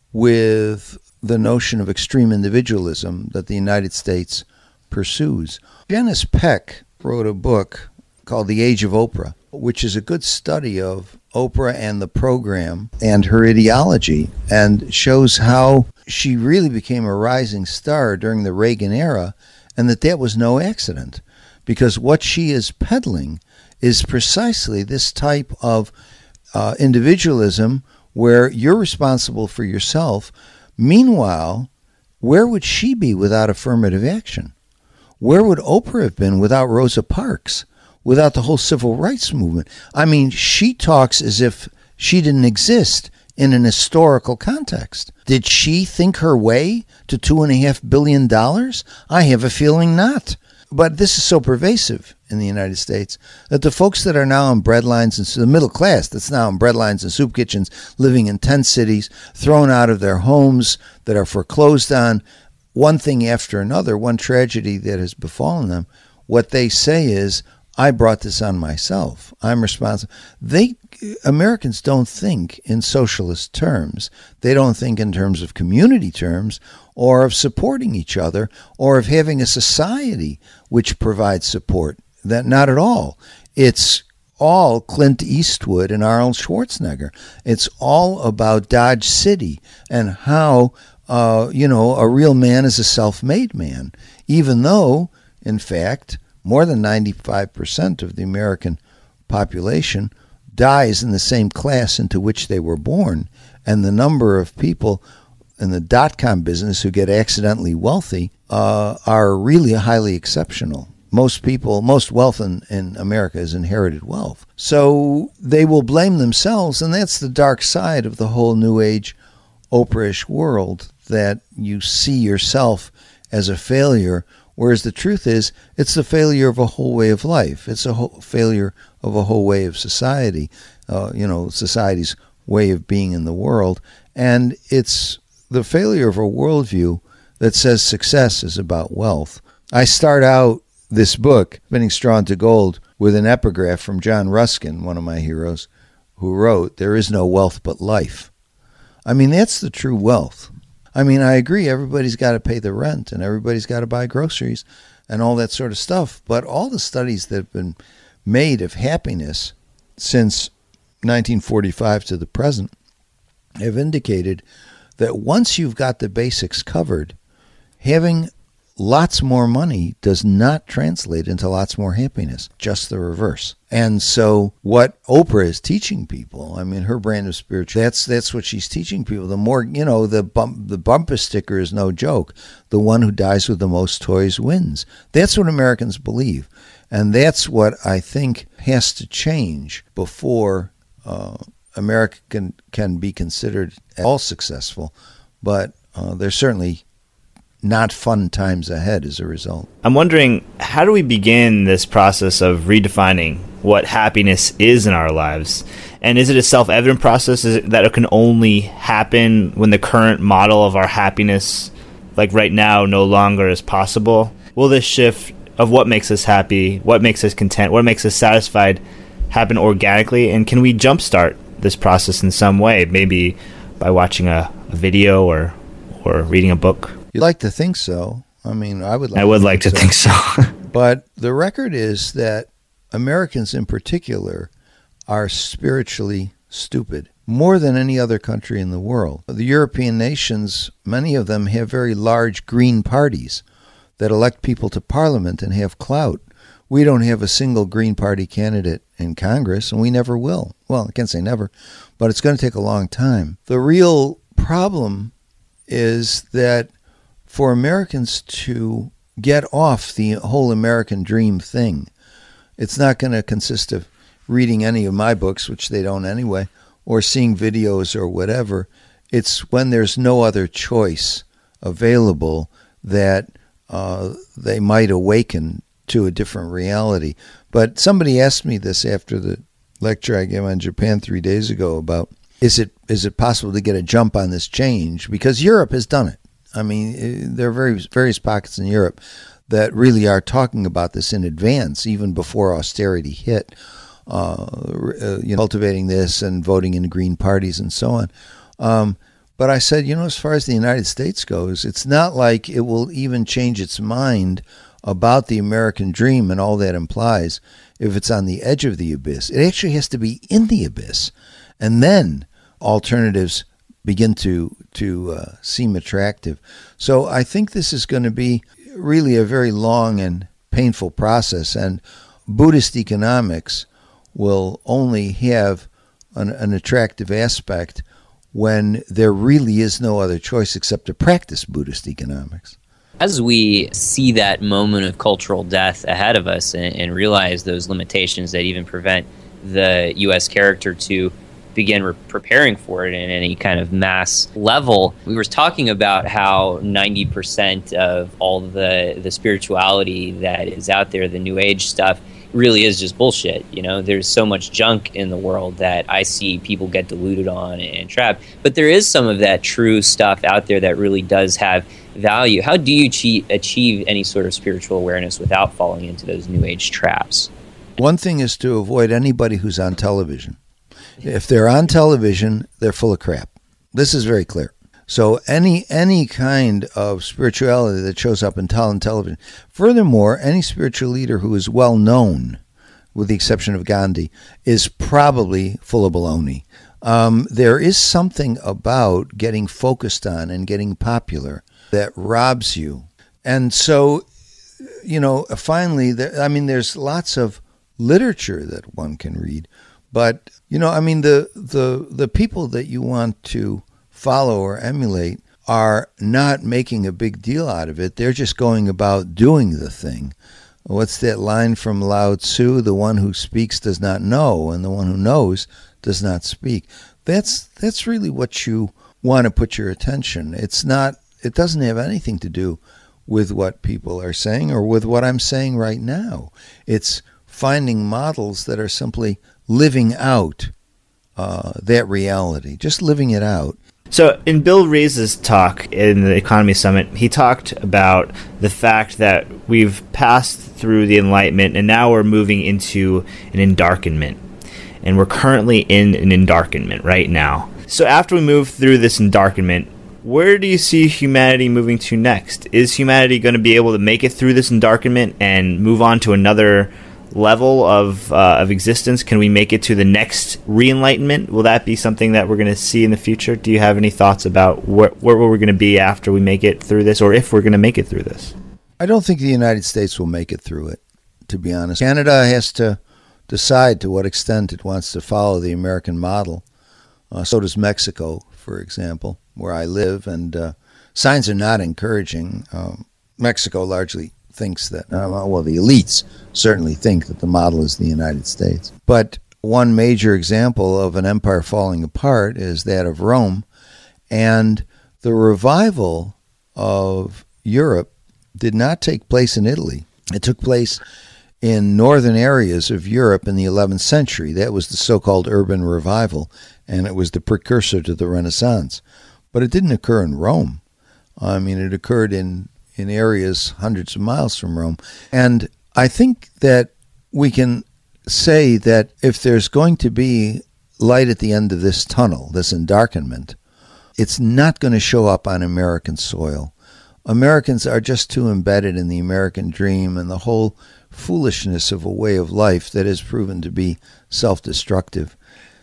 [SPEAKER 4] with the notion of extreme individualism that the United States pursues. Janice Peck wrote a book called The Age of Oprah, which is a good study of Oprah and the program and her ideology, and shows how she really became a rising star during the Reagan era, and that was no accident, because what she is peddling is precisely this type of individualism where you're responsible for yourself. Meanwhile, where would she be without affirmative action? Where would Oprah have been without Rosa Parks, without the whole civil rights movement? I mean, she talks as if she didn't exist in an historical context. Did she think her way to $2.5 billion? I have a feeling not. But this is so pervasive in the United States that the folks that are now on breadlines, and the middle class that's now on breadlines and soup kitchens, living in tent cities, thrown out of their homes, that are foreclosed on, one thing after another, one tragedy that has befallen them, what they say is, I brought this on myself. I'm responsible. Americans don't think in socialist terms. They don't think in terms of community terms, or of supporting each other, or of having a society which provides support. That not at all. It's all Clint Eastwood and Arnold Schwarzenegger. It's all about Dodge City and how a real man is a self-made man, even though, in fact, more than 95% of the American population dies in the same class into which they were born, and the number of people in the dot-com business who get accidentally wealthy are really highly exceptional. Most wealth in America is inherited wealth. So they will blame themselves, and that's the dark side of the whole New Age Oprah-ish world, that you see yourself as a failure, whereas the truth is it's the failure of a whole way of life. It's a failure of a whole way of society, society's way of being in the world. And it's the failure of a worldview that says success is about wealth. I start out this book, Spinning Straw into Gold, with an epigraph from John Ruskin, one of my heroes, who wrote, "There is no wealth but life." I mean, that's the true wealth. I mean, I agree, everybody's got to pay the rent and everybody's got to buy groceries and all that sort of stuff. But all the studies that have been made of happiness since 1945 to the present have indicated that once you've got the basics covered, having lots more money does not translate into lots more happiness, just the reverse. And so what Oprah is teaching people, I mean, her brand of spirituality, that's what she's teaching people. The more, the bumper sticker is no joke. The one who dies with the most toys wins. That's what Americans believe. And that's what I think has to change before America can be considered all successful. But there's certainly not fun times ahead as a result.
[SPEAKER 1] I'm wondering, how do we begin this process of redefining what happiness is in our lives? And is it a self-evident process? Is it that it can only happen when the current model of our happiness, like right now, no longer is possible? Will this shift of what makes us happy, what makes us content, what makes us satisfied happen organically? And can we jumpstart this process in some way, maybe by watching a video or reading a book?
[SPEAKER 4] You'd like to think so. I mean, I would
[SPEAKER 1] like to think so.
[SPEAKER 4] But the record is that Americans in particular are spiritually stupid, more than any other country in the world. The European nations, many of them have very large green parties that elect people to parliament and have clout. We don't have a single Green Party candidate in Congress, and we never will. Well, I can't say never, but it's going to take a long time. The real problem is that for Americans to get off the whole American dream thing, it's not going to consist of reading any of my books, which they don't anyway, or seeing videos or whatever. It's when there's no other choice available that they might awaken to a different reality. But somebody asked me this after the lecture I gave on Japan 3 days ago about, is it possible to get a jump on this change? Because Europe has done it. I mean, there are various pockets in Europe that really are talking about this in advance, even before austerity hit, cultivating this and voting in green parties and so on. But I said, as far as the United States goes, it's not like it will even change its mind about the American dream and all that implies if it's on the edge of the abyss. It actually has to be in the abyss. And then alternatives begin to seem attractive. So I think this is going to be really a very long and painful process. And Buddhist economics will only have an attractive aspect when there really is no other choice except to practice Buddhist economics.
[SPEAKER 3] As we see that moment of cultural death ahead of us and realize those limitations that even prevent the U.S. character to begin preparing for it in any kind of mass level, we were talking about how 90% of all the spirituality that is out there, the New Age stuff, really is just bullshit. There's so much junk in the world that I see people get deluded on and trapped. But there is some of that true stuff out there that really does have value. How do you achieve any sort of spiritual awareness without falling into those New Age traps?
[SPEAKER 4] One thing is to avoid anybody who's on television. If they're on television, they're full of crap. This is very clear. So any kind of spirituality that shows up in television. Furthermore, any spiritual leader who is well known, with the exception of Gandhi, is probably full of baloney. There is something about getting focused on and getting popular that robs you. And so, finally, there's lots of literature that one can read. But, the people that you want to follow or emulate are not making a big deal out of it. They're just going about doing the thing. What's that line from Lao Tzu? The one who speaks does not know, and the one who knows does not speak. That's really what you want to put your attention. It doesn't have anything to do with what people are saying or with what I'm saying right now. It's finding models that are simply living out that reality, just living it out.
[SPEAKER 1] So in Bill Rees's talk in the Economy Summit, he talked about the fact that we've passed through the Enlightenment and now we're moving into an endarkenment. And we're currently in an endarkenment right now. So after we move through this endarkenment, where do you see humanity moving to next? Is humanity going to be able to make it through this endarkenment and move on to another level of existence? Can we make it to the next re-enlightenment? Will that be something that we're going to see in the future? Do you have any thoughts about where we're going to be after we make it through this, or if we're going to make it through this?
[SPEAKER 4] I don't think the United States will make it through it, to be honest. Canada has to decide to what extent it wants to follow the American model. So does Mexico, for example, where I live, and signs are not encouraging. Mexico largely thinks that, the elites certainly think that the model is the United States. But one major example of an empire falling apart is that of Rome, and the revival of Europe did not take place in Italy. It took place in northern areas of Europe in the 11th century. That was the so-called urban revival, and it was the precursor to the Renaissance. But it didn't occur in Rome. It occurred in in areas hundreds of miles from Rome. And I think that we can say that if there's going to be light at the end of this tunnel, this endarkenment, it's not going to show up on American soil. Americans are just too embedded in the American dream and the whole foolishness of a way of life that has proven to be self-destructive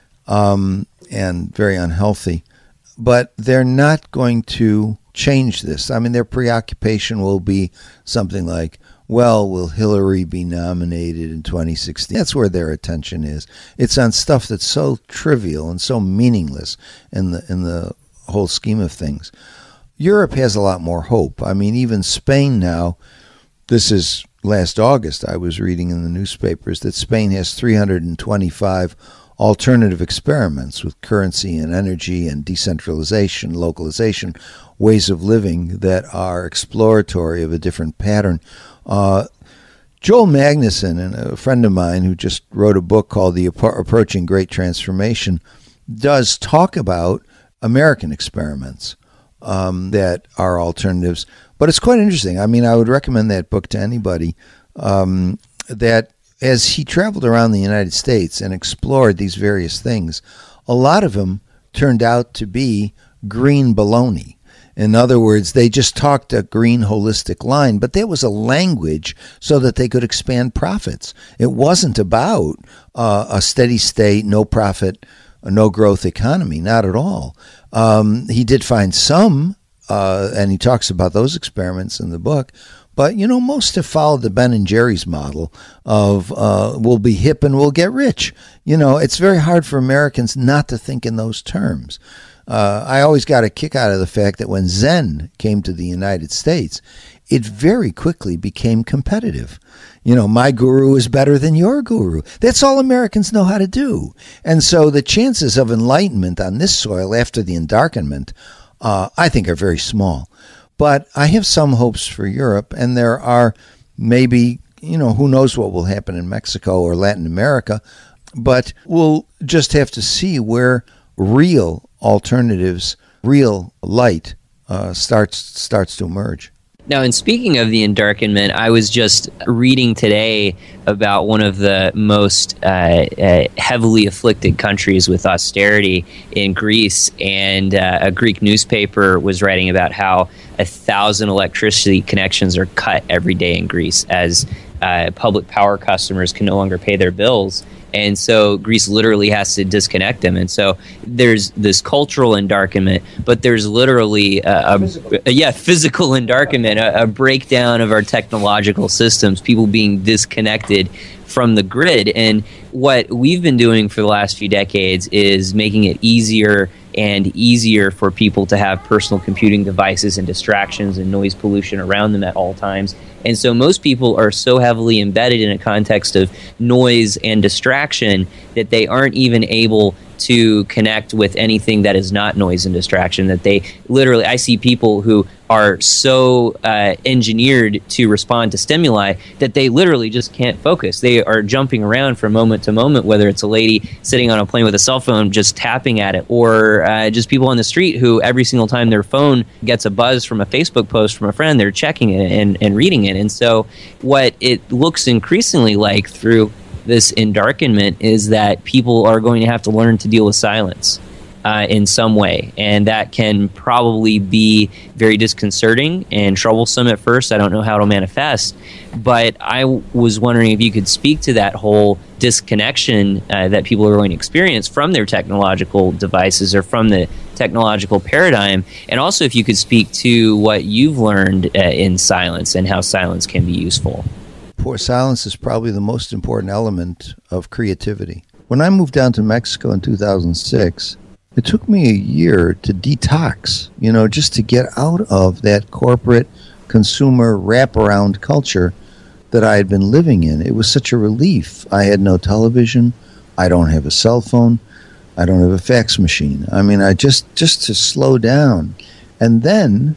[SPEAKER 4] and very unhealthy. But they're not going to change this. I mean, their preoccupation will be something like, well, will Hillary be nominated in 2016? That's where their attention is. It's on stuff that's so trivial and so meaningless in the whole scheme of things. Europe has a lot more hope. I mean, even Spain now, this is last August, I was reading in the newspapers that Spain has 325 alternative experiments with currency and energy and decentralization, localization, ways of living that are exploratory of a different pattern. Joel Magnuson, and a friend of mine who just wrote a book called The Approaching Great Transformation, does talk about American experiments that are alternatives. But it's quite interesting. I mean, I would recommend that book to anybody that as he traveled around the United States and explored these various things, a lot of them turned out to be green baloney. In other words, they just talked a green holistic line, but there was a language so that they could expand profits. It wasn't about a steady state, no profit, no growth economy, not at all. He did find some, and he talks about those experiments in the book, but, you know, most have followed the Ben and Jerry's model of we'll be hip and we'll get rich. You know, it's very hard for Americans not to think in those terms. I always got a kick out of the fact that when Zen came to the United States, it very quickly became competitive. You know, my guru is better than your guru. That's all Americans know how to do. And so the chances of enlightenment on this soil after the endarkenment, I think, are very small. But I have some hopes for Europe, and there are maybe, you know, who knows what will happen in Mexico or Latin America, but we'll just have to see where real alternatives, real light starts to emerge.
[SPEAKER 3] Now, in speaking of the endarkenment, I was just reading today about one of the most heavily afflicted countries with austerity in Greece, and a Greek newspaper was writing about how 1,000 electricity connections are cut every day in Greece as public power customers can no longer pay their bills. And so Greece literally has to disconnect them. And so there's this cultural endarkenment, but there's literally physical endarkenment, a breakdown of our technological systems, people being disconnected from the grid. And what we've been doing for the last few decades is making it easier and easier for people to have personal computing devices and distractions and noise pollution around them at all times. And so most people are so heavily embedded in a context of noise and distraction that they aren't even able to connect with anything that is not noise and distraction. That they literally, I see people who are so engineered to respond to stimuli that they literally just can't focus. They are jumping around from moment to moment, whether it's a lady sitting on a plane with a cell phone just tapping at it, or just people on the street who every single time their phone gets a buzz from a Facebook post from a friend, they're checking it and reading it. And so what it looks increasingly like through this endarkenment is that people are going to have to learn to deal with silence in some way. And that can probably be very disconcerting and troublesome at first. I don't know how it'll manifest. But I was wondering if you could speak to that whole disconnection that people are going to experience from their technological devices or from the technological paradigm. And also if you could speak to what you've learned in silence and how silence can be useful.
[SPEAKER 4] Poor silence is probably the most important element of creativity. When I moved down to Mexico in 2006, it took me a year to detox, you know, just to get out of that corporate consumer wraparound culture that I had been living in. It was such a relief. I had no television. I don't have a cell phone. I don't have a fax machine. I mean, I just to slow down. And then,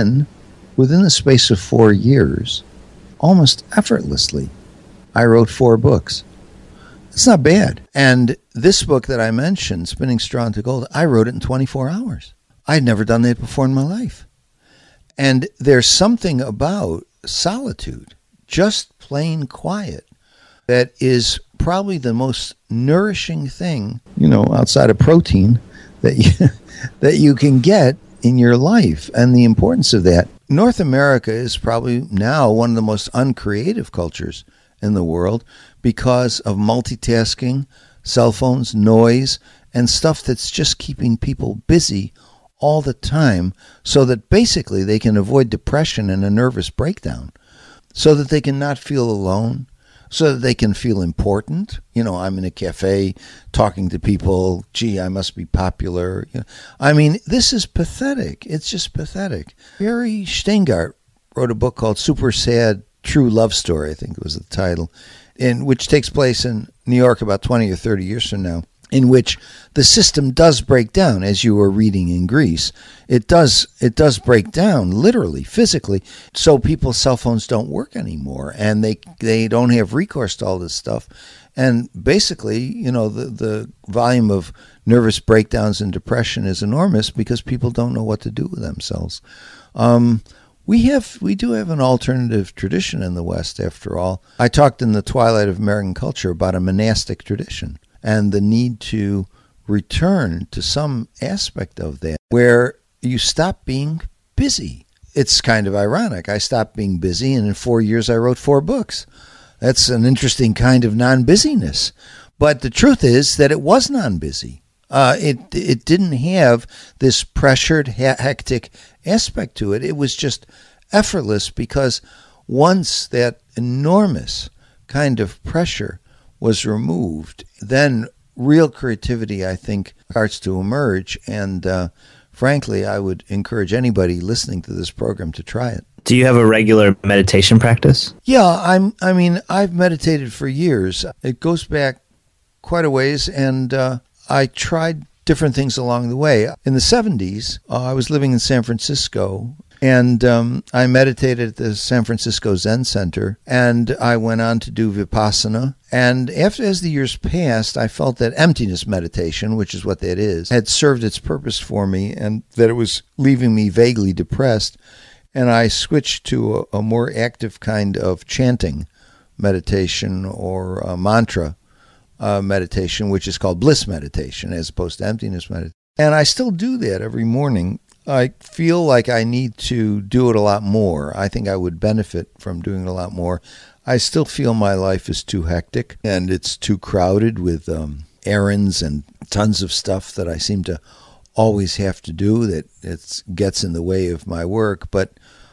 [SPEAKER 4] within the space of 4 years, almost effortlessly, I wrote 4 books. It's not bad. And this book that I mentioned, Spinning Straw into Gold, I wrote it in 24 hours. I'd never done that before in my life. And there's something about solitude, just plain quiet, that is probably the most nourishing thing, outside of protein that you can get in your life, and the importance of that. North America is probably now one of the most uncreative cultures in the world because of multitasking, cell phones, noise, and stuff that's just keeping people busy all the time, so that basically they can avoid depression and a nervous breakdown, so that they can not feel alone, so that they can feel important. I'm in a cafe talking to people. Gee, I must be popular. This is pathetic. It's just pathetic. Harry Steingart wrote a book called Super Sad True Love Story, I think was the title, which takes place in New York about 20 or 30 years from now, in which the system does break down, as you were reading in Greece. It does break down, literally, physically, so people's cell phones don't work anymore, and they don't have recourse to all this stuff. And basically, the volume of nervous breakdowns and depression is enormous because people don't know what to do with themselves. We do have an alternative tradition in the West, after all. I talked in the Twilight of American Culture about a monastic tradition and the need to return to some aspect of that where you stop being busy. It's kind of ironic. I stopped being busy, and in 4 years I wrote 4 books. That's an interesting kind of non-busyness. But the truth is that it was non-busy. It didn't have this pressured, hectic aspect to it. It was just effortless, because once that enormous kind of pressure was removed, then real creativity, I think, starts to emerge. And frankly, I would encourage anybody listening to this program to try it.
[SPEAKER 1] Do you have a regular meditation practice?
[SPEAKER 4] Yeah, I've meditated for years. It goes back quite a ways, and I tried different things along the way. In the 70s, I was living in San Francisco, and I meditated at the San Francisco Zen Center, and I went on to do Vipassana. And as the years passed, I felt that emptiness meditation, which is what that is, had served its purpose for me, and that it was leaving me vaguely depressed. And I switched to a more active kind of chanting meditation, or mantra meditation, which is called bliss meditation, as opposed to emptiness meditation. And I still do that every morning. I feel like I need to do it a lot more. I think I would benefit from doing it a lot more. I still feel my life is too hectic, and it's too crowded with errands and tons of stuff that I seem to always have to do, that it gets in the way of my work. But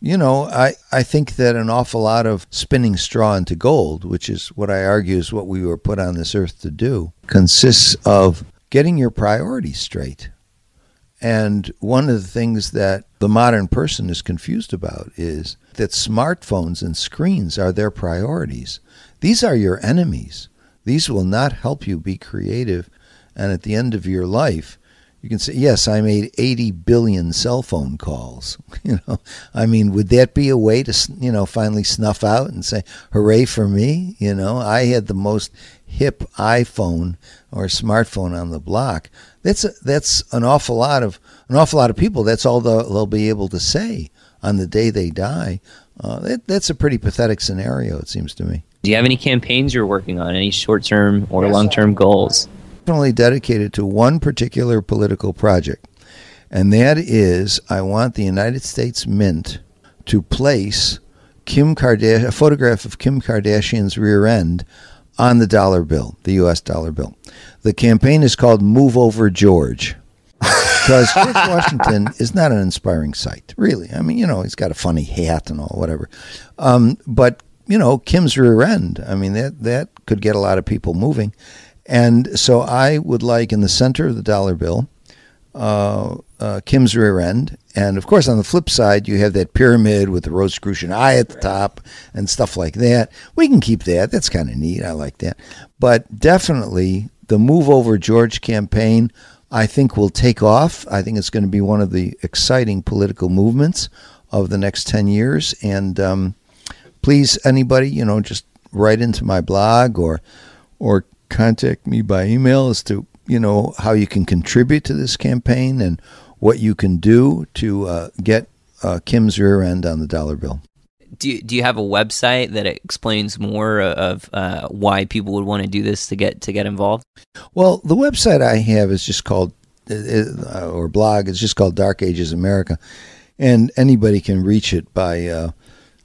[SPEAKER 4] I think that an awful lot of spinning straw into gold, which is what I argue is what we were put on this earth to do, consists of getting your priorities straight. And one of the things that the modern person is confused about is that smartphones and screens are their priorities. These are your enemies. These will not help you be creative. And at the end of your life, you can say, yes, I made 80 billion cell phone calls. Would that be a way to, finally snuff out and say, hooray for me? I had the most hip iPhone or smartphone on the block. That's an awful lot of people. That's all they'll be able to say on the day they die. That's a pretty pathetic scenario, it seems to me.
[SPEAKER 3] Do you have any campaigns you're working on? Any short-term or long-term goals?
[SPEAKER 4] Definitely dedicated to one particular political project, and that is I want the United States Mint to place a photograph of Kim Kardashian's rear end on the dollar bill, the U.S. dollar bill. The campaign is called Move Over George, because George Washington is not an inspiring sight, really. He's got a funny hat and all, whatever. But Kim's rear end, that could get a lot of people moving. And so I would like in the center of the dollar bill, Kim's rear end. And, of course, on the flip side, you have that pyramid with the Rosicrucian eye at the top and stuff like that. We can keep that. That's kind of neat. I like that. But definitely the Move Over George campaign, I think, will take off. I think it's going to be one of the exciting political movements of the next 10 years. And please, anybody, just write into my blog or contact me by email as to how you can contribute to this campaign and what you can do to get Kim's rear end on the dollar bill.
[SPEAKER 3] Do you have a website that explains more of why people would want to do this to get involved?
[SPEAKER 4] Well, the website I have is just called, or blog, it's just called Dark Ages America, and anybody can reach it by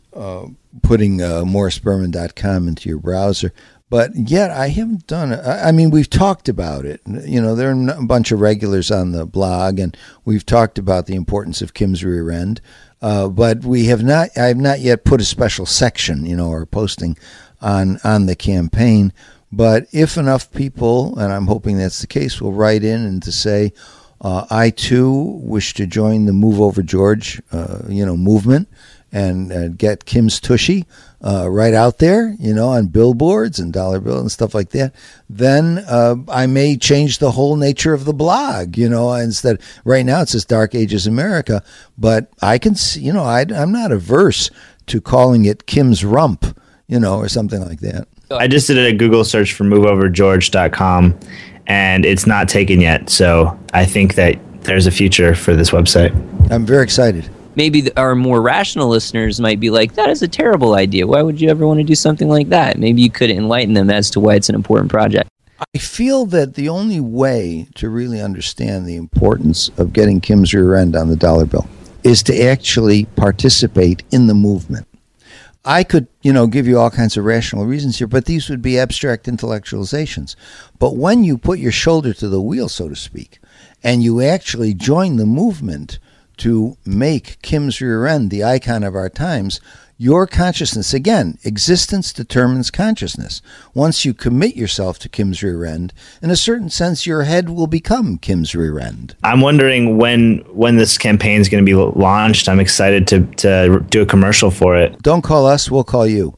[SPEAKER 4] putting morrisberman.com into your browser. But yet I haven't done it. I mean, we've talked about it. You know, there are a bunch of regulars on the blog, and we've talked about the importance of Kim's rear end. But I have not yet put a special section, you know, or posting on the campaign. But if enough people, and I'm hoping that's the case, will write in and to say, I too wish to join the Move Over George, movement, and get Kim's Tushy right out there, you know, on billboards and dollar bill and stuff like that, then I may change the whole nature of the blog, you know, instead. Right now it says Dark Ages America, but I can see, you know, I'm not averse to calling it Kim's Rump, you know, or something like that.
[SPEAKER 1] I just did a Google search for moveovergeorge.com, and it's not taken yet. So I think that there's a future for this website.
[SPEAKER 4] I'm very excited.
[SPEAKER 3] Maybe our more rational listeners might be like, that is a terrible idea. Why would you ever want to do something like that? Maybe you could enlighten them as to why it's an important project.
[SPEAKER 4] I feel that the only way to really understand the importance of getting Kim's rear end on the dollar bill is to actually participate in the movement. I could, you know, give you all kinds of rational reasons here, but these would be abstract intellectualizations. But when you put your shoulder to the wheel, so to speak, and you actually join the movement to make Kim's rear end the icon of our times, your consciousness, again, existence determines consciousness. Once you commit yourself to Kim's rear end, in a certain sense, your head will become Kim's rear end.
[SPEAKER 1] I'm wondering when this campaign is going to be launched. I'm excited to do a commercial for it.
[SPEAKER 4] Don't call us, we'll call you.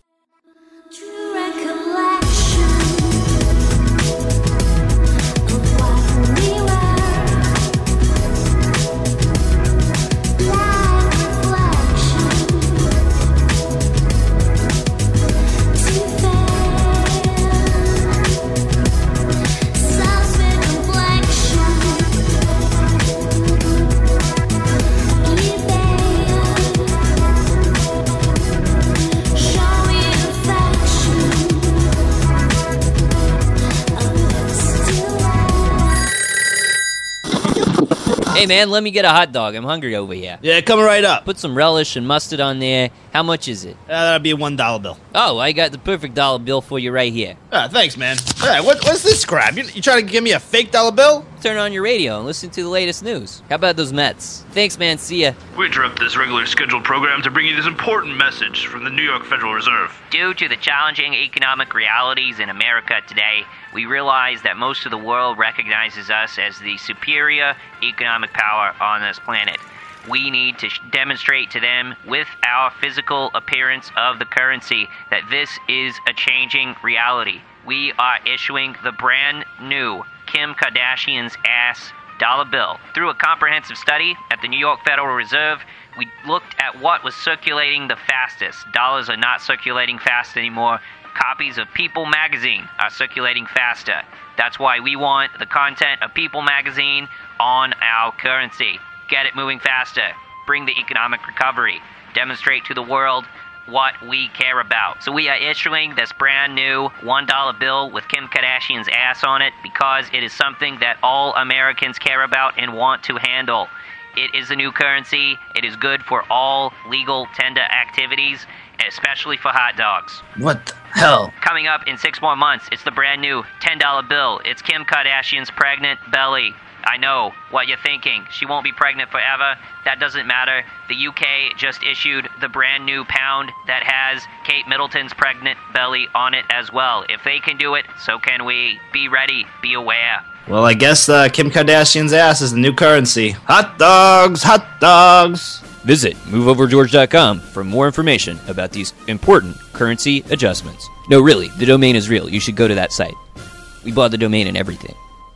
[SPEAKER 3] Hey, man, let me get a hot dog. I'm hungry over here.
[SPEAKER 17] Yeah, coming right up.
[SPEAKER 3] Put some relish and mustard on there. How much is it?
[SPEAKER 17] That'll be a $1 bill.
[SPEAKER 3] Oh, I got the perfect dollar bill for you right here.
[SPEAKER 17] Thanks, man. All right, what's this crap? You trying to give me a fake dollar bill?
[SPEAKER 3] Turn on your radio and listen to the latest news. How about those Mets? Thanks, man. See ya.
[SPEAKER 18] We interrupt this regularly scheduled program to bring you this important message from the New York Federal Reserve.
[SPEAKER 19] Due to the challenging economic realities in America today, we realize that most of the world recognizes us as the superior economic power on this planet. We need to demonstrate to them with our physical appearance of the currency that this is a changing reality. We are issuing the brand new Kim Kardashian's ass dollar bill. Through a comprehensive study at the New York Federal Reserve, we looked at what was circulating the fastest. Dollars are not circulating fast anymore. Copies of People magazine are circulating faster. That's why we want the content of People magazine on our currency. Get it moving faster. Bring the economic recovery. Demonstrate to the world what we care about. So we are issuing this brand new $1 bill with Kim Kardashian's ass on it because it is something that all Americans care about and want to handle. It is the new currency. It is good for all legal tender activities, especially for hot dogs.
[SPEAKER 17] What the hell?
[SPEAKER 19] Coming up in 6 more months, it's the brand new $10 bill. It's Kim Kardashian's pregnant belly. I know what you're thinking. She won't be pregnant forever. That doesn't matter. The UK just issued the brand new pound that has Kate Middleton's pregnant belly on it as well. If they can do it, so can we. Be ready. Be aware.
[SPEAKER 17] Well, I guess Kim Kardashian's ass is the new currency. Hot dogs, hot dogs.
[SPEAKER 3] Visit moveovergeorge.com for more information about these important currency adjustments. No, really, the domain is real. You should go to that site. We bought the domain and everything.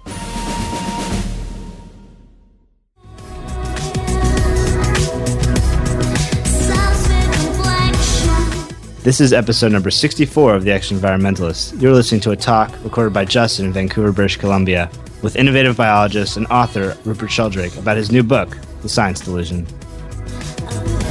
[SPEAKER 1] This is episode number 64 of The Extra Environmentalist. You're listening to a talk recorded by Justin in Vancouver, British Columbia, with innovative biologist and author Rupert Sheldrake about his new book, The Science Delusion.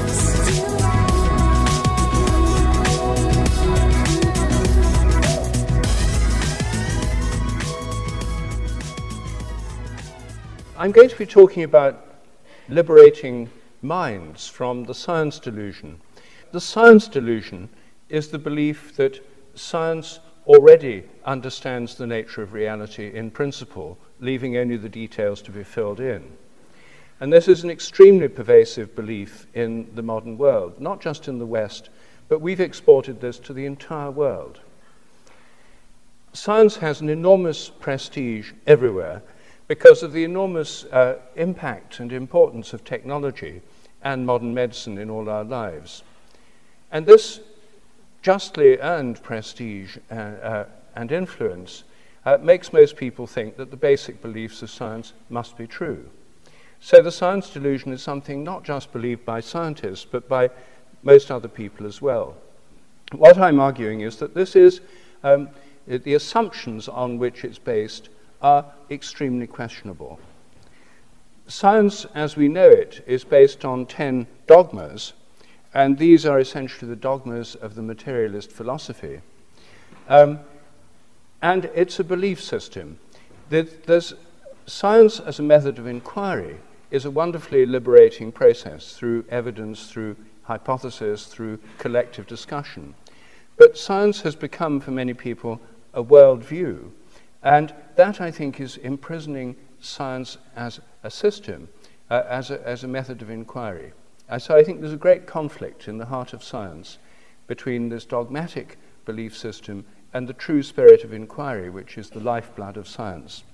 [SPEAKER 8] I'm going to be talking about liberating minds from the science delusion. The science delusion is the belief that science already understands the nature of reality in principle, leaving only the details to be filled in. And this is an extremely pervasive belief in the modern world, not just in the West, but we've exported this to the entire world. Science has an enormous prestige everywhere because of the enormous impact and importance of technology and modern medicine in all our lives. And this justly earned prestige and influence makes most people think that the basic beliefs of science must be true. So the science delusion is something not just believed by scientists, but by most other people as well. What I'm arguing is that this is, the assumptions on which it's based are extremely questionable. Science, as we know it, is based on 10 dogmas, and these are essentially the dogmas of the materialist philosophy. And it's a belief system. There's science as a method of inquiry is a wonderfully liberating process through evidence, through hypothesis, through collective discussion. But science has become, for many people, a worldview. And that, I think, is imprisoning science as a system, as a method of inquiry. So I think there's a great conflict in the heart of science between this dogmatic belief system and the true spirit of inquiry, which is the lifeblood of science.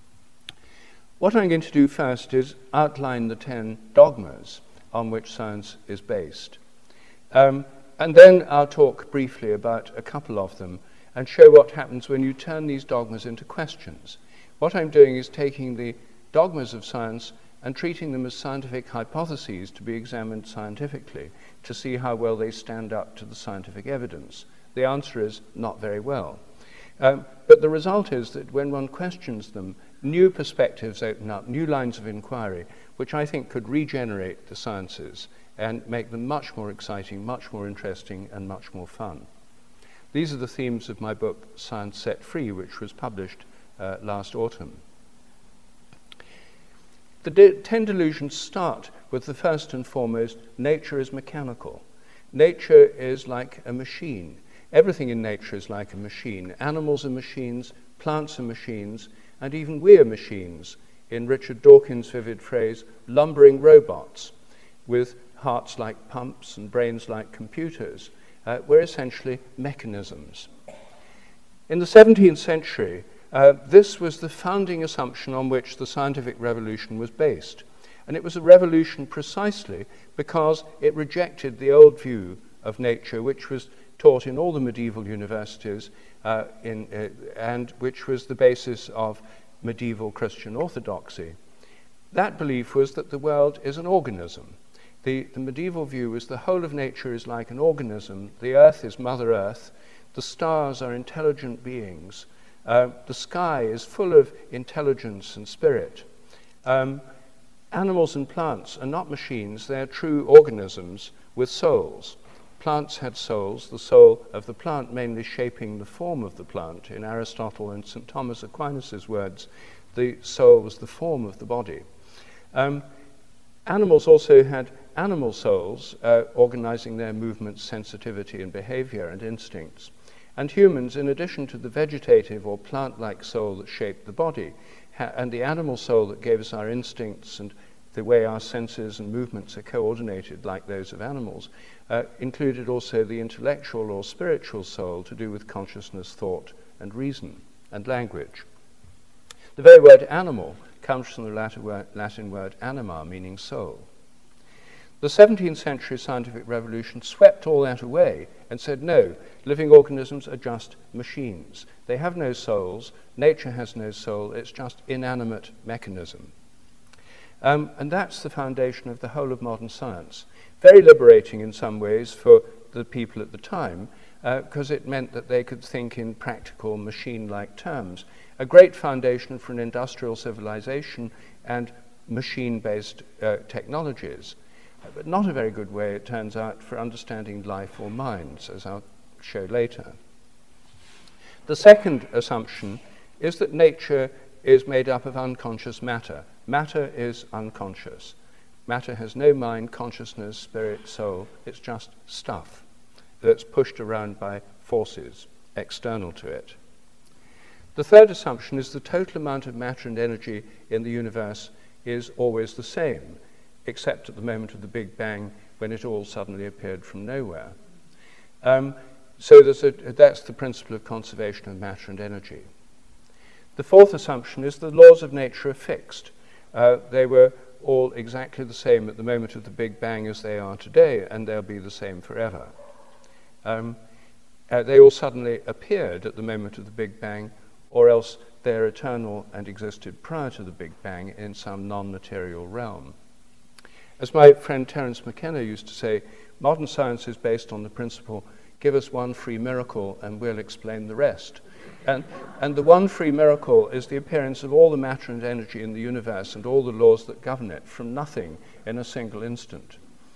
[SPEAKER 8] What I'm going to do first is outline the 10 dogmas on which science is based. And then I'll talk briefly about a couple of them and show what happens when you turn these dogmas into questions. What I'm doing is taking the dogmas of science and treating them as scientific hypotheses to be examined scientifically to see how well they stand up to the scientific evidence. The answer is not very well. But the result is that when one questions them, new perspectives open up, new lines of inquiry, which I think could regenerate the sciences and make them much more exciting, much more interesting, and much more fun. These are the themes of my book, Science Set Free, which was published last autumn. The 10 delusions start with the first and foremost, nature is mechanical. Nature is like a machine. Everything in nature is like a machine. Animals are machines, plants are machines, and even we are machines. In Richard Dawkins' vivid phrase, lumbering robots with hearts like pumps and brains like computers. We're essentially mechanisms. In the 17th century, this was the founding assumption on which the scientific revolution was based. And it was a revolution precisely because it rejected the old view of nature, which was taught in all the medieval universities and which was the basis of medieval Christian orthodoxy. That belief was that the world is an organism. The medieval view was the whole of nature is like an organism. The earth is Mother Earth. The stars are intelligent beings. The sky is full of intelligence and spirit. Animals and plants are not machines. They're true organisms with souls. Plants had souls, the soul of the plant mainly shaping the form of the plant. In Aristotle and St. Thomas Aquinas' words, the soul was the form of the body. Animals also had animal souls, organizing their movements, sensitivity, and behavior and instincts. And humans, in addition to the vegetative or plant-like soul that shaped the body, and the animal soul that gave us our instincts and the way our senses and movements are coordinated like those of animals, included also the intellectual or spiritual soul to do with consciousness, thought, and reason, and language. The very word animal comes from the Latin word anima, meaning soul. The 17th century scientific revolution swept all that away and said, no, living organisms are just machines. They have no souls. Nature has no soul. It's just inanimate mechanism. And that's the foundation of the whole of modern science. Very liberating in some ways for the people at the time, because it meant that they could think in practical machine-like terms. A great foundation for an industrial civilization and machine-based technologies. But not a very good way, it turns out, for understanding life or minds, as I'll show later. The second assumption is that nature is made up of unconscious matter, Matter is unconscious. Matter has no mind, consciousness, spirit, soul. It's just stuff that's pushed around by forces external to it. The third assumption is the total amount of matter and energy in the universe is always the same, except at the moment of the Big Bang when it all suddenly appeared from nowhere. So that's the principle of conservation of matter and energy. The fourth assumption is the laws of nature are fixed. They were all exactly the same at the moment of the Big Bang as they are today, and they'll be the same forever. They all suddenly appeared at the moment of the Big Bang, or else they're eternal and existed prior to the Big Bang in some non-material realm. As my friend Terence McKenna used to say, modern science is based on the principle, give us one free miracle and we'll explain the rest. And the one free miracle is the appearance of all the matter and energy in the universe and all the laws that govern it from nothing in a single instant.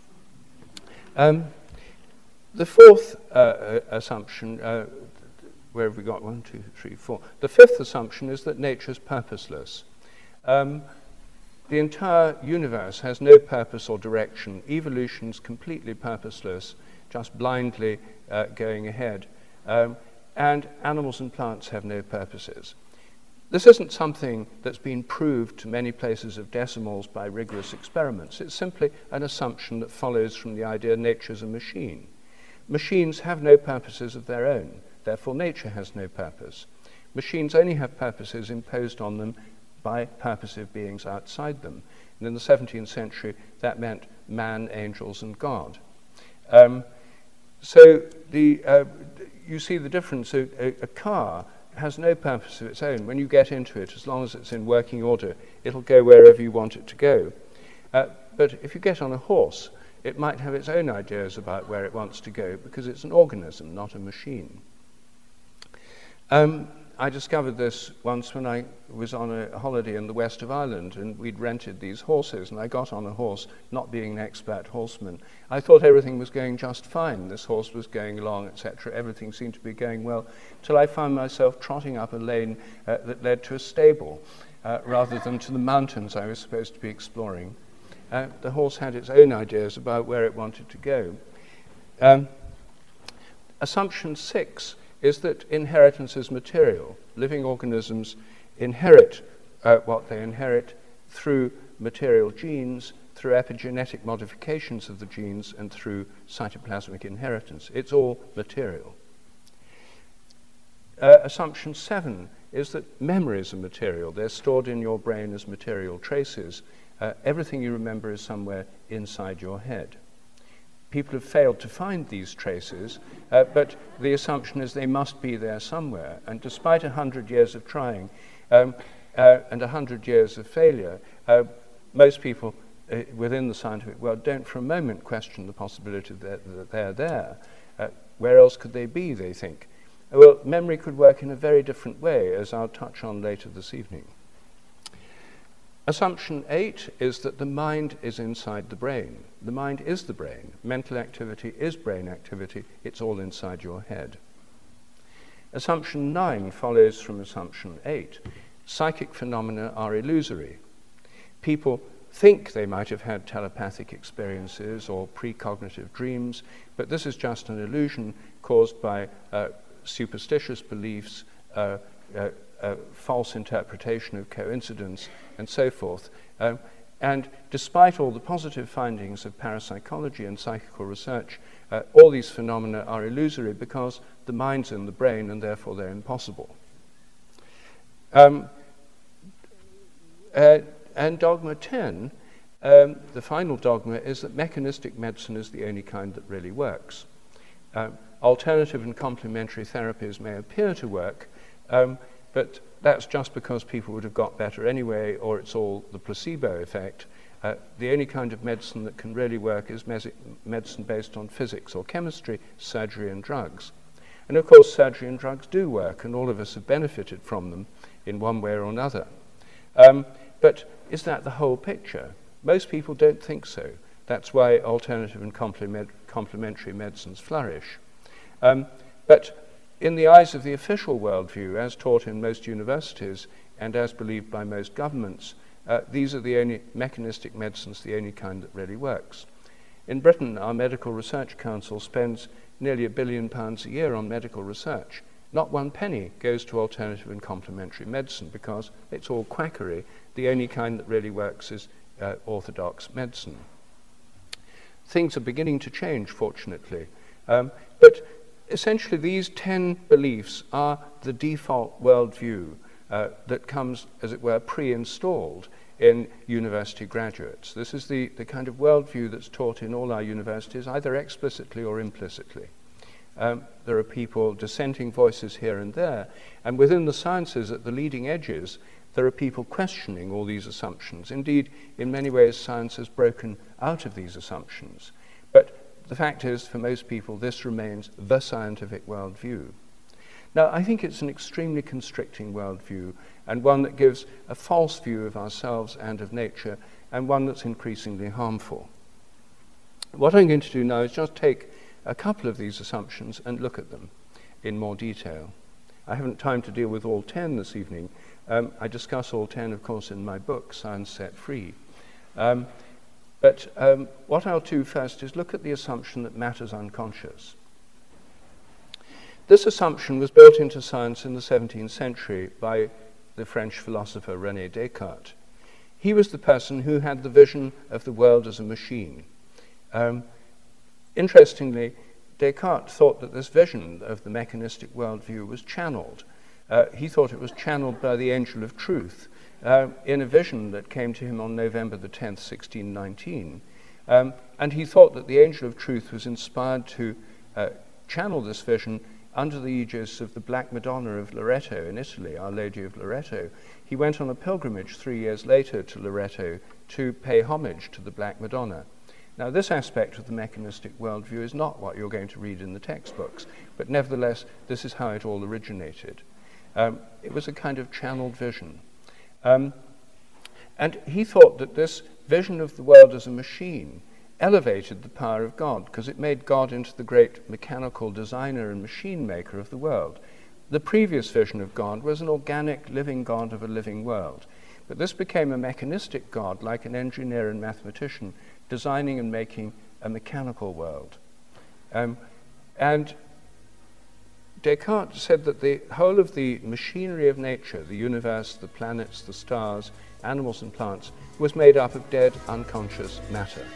[SPEAKER 8] The fourth assumption, where have we got? 1, 2, 3, 4. The fifth assumption is that nature is purposeless. The entire universe has no purpose or direction. Evolution's completely purposeless, just blindly going ahead. And animals and plants have no purposes. This isn't something that's been proved to many places of decimals by rigorous experiments. It's simply an assumption that follows from the idea nature's a machine. Machines have no purposes of their own. Therefore, nature has no purpose. Machines only have purposes imposed on them by purposive beings outside them. And in the 17th century, that meant man, angels, and God. So you see the difference. A car has no purpose of its own. When you get into it, as long as it's in working order, it'll go wherever you want it to go. But if you get on a horse, it might have its own ideas about where it wants to go because it's an organism, not a machine. I discovered this once when I was on a holiday in the west of Ireland, and we'd rented these horses, and I got on a horse, not being an expert horseman. I thought everything was going just fine. This horse was going along, etc. Everything seemed to be going well, till I found myself trotting up a lane that led to a stable, rather than to the mountains I was supposed to be exploring. The horse had its own ideas about where it wanted to go. Assumption 6 is that inheritance is material. Living organisms inherit what they inherit through material genes, through epigenetic modifications of the genes, and through cytoplasmic inheritance. It's all material. Assumption 7 is that memories are material. They're stored in your brain as material traces. Everything you remember is somewhere inside your head. People have failed to find these traces, but the assumption is they must be there somewhere. And despite 100 years of trying and 100 years of failure, most people within the scientific world don't for a moment question the possibility that they're there. Where else could they be, they think? Well, memory could work in a very different way, as I'll touch on later this evening. Assumption 8 is that the mind is inside the brain. The mind is the brain. Mental activity is brain activity. It's all inside your head. Assumption 9 follows from assumption 8. Psychic phenomena are illusory. People think they might have had telepathic experiences or precognitive dreams, but this is just an illusion caused by superstitious beliefs, false interpretation of coincidence, and so forth. And despite all the positive findings of parapsychology and psychical research, all these phenomena are illusory because the mind's in the brain and therefore they're impossible. And dogma 10, the final dogma, is that mechanistic medicine is the only kind that really works. Alternative and complementary therapies may appear to work, but that's just because people would have got better anyway, or it's all the placebo effect. The only kind of medicine that can really work is medicine based on physics or chemistry, surgery and drugs. And of course, surgery and drugs do work, and all of us have benefited from them in one way or another. But is that the whole picture? Most people don't think so. That's why alternative and complementary medicines flourish. But in the eyes of the official worldview, as taught in most universities and as believed by most governments,
[SPEAKER 20] these are the only mechanistic medicines, the only kind that really works. In Britain, our Medical Research Council spends nearly £1 billion a year on medical research. Not one penny goes to alternative and complementary medicine because it's all quackery. The only kind that really works is orthodox medicine. Things are beginning to change, fortunately. But essentially, these 10 beliefs are the default worldview that comes, as it were, pre-installed in university graduates. This is the kind of worldview that's taught in all our universities, either explicitly or implicitly. There are people, dissenting voices here and there, and within the sciences at the leading edges, there are people questioning all these assumptions. Indeed, in many ways, science has broken out of these assumptions. But the fact is, for most people, this remains the scientific worldview. Now, I think it's an extremely constricting worldview, and one that gives a false view of ourselves and of nature, and one that's increasingly harmful. What I'm going to do now is just take a couple of these assumptions and look at them in more detail. I haven't time to deal with all 10 this evening. I discuss all 10, of course, in my book, Science Set Free. But what I'll do first is look at the assumption that matter's unconscious. This assumption was built into science in the 17th century by the French philosopher René Descartes. He was the person who had the vision of the world as a machine. Interestingly, Descartes thought that this vision of the mechanistic worldview was channeled. He thought it was channeled by the angel of truth in a vision that came to him on November the 10th, 1619. And he thought that the angel of truth was inspired to channel this vision under the aegis of the Black Madonna of Loreto in Italy, Our Lady of Loreto. He went on a pilgrimage 3 years later to Loreto to pay homage to the Black Madonna. Now, this aspect of the mechanistic worldview is not what you're going to read in the textbooks, but nevertheless, this is how it all originated. It was a kind of channeled vision. And he thought that this vision of the world as a machine elevated the power of God, because it made God into the great mechanical designer and machine maker of the world. The previous vision of God was an organic, living God of a living world. But this became a mechanistic God, like an engineer and mathematician, designing and making a mechanical world. And Descartes said that the whole of the machinery of nature, the universe, the planets, the stars, animals and plants, was made up of dead, unconscious matter.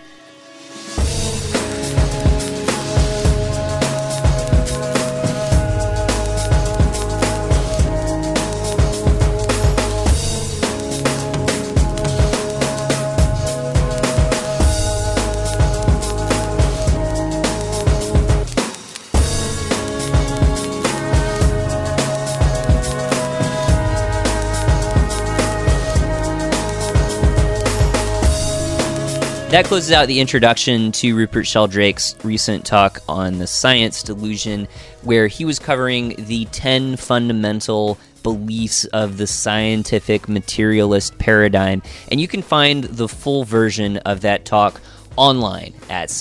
[SPEAKER 3] That closes out the introduction to Rupert Sheldrake's recent talk on the science delusion, where he was covering the 10 fundamental beliefs of the scientific materialist paradigm. And you can find the full version of that talk online at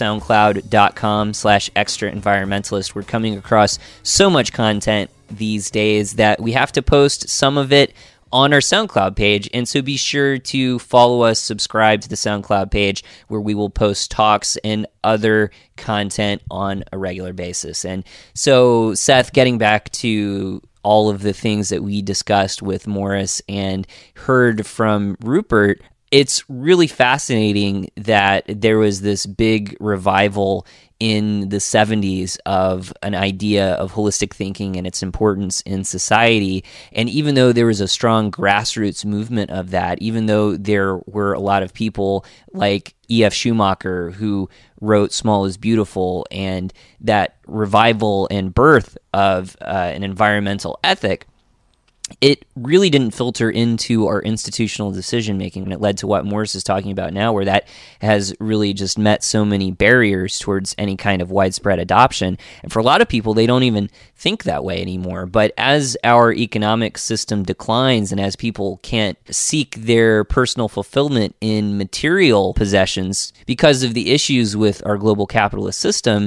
[SPEAKER 3] soundcloud.com/extraenvironmentalist. We're coming across so much content these days that we have to post some of it on our SoundCloud page, and so be sure to follow us, subscribe to the SoundCloud page, where we will post talks and other content on a regular basis. And so, Seth, getting back to all of the things that we discussed with Morris and heard from Rupert, it's really fascinating that there was this big revival in the 70s of an idea of holistic thinking and its importance in society. And even though there was a strong grassroots movement of that, even though there were a lot of people like E.F. Schumacher who wrote Small is Beautiful, and that revival and birth of an environmental ethic, it really didn't filter into our institutional decision-making, and it led to what Morris is talking about now, where that has really just met so many barriers towards any kind of widespread adoption. And for a lot of people, they don't even think that way anymore. But as our economic system declines and as people can't seek their personal fulfillment in material possessions because of the issues with our global capitalist system,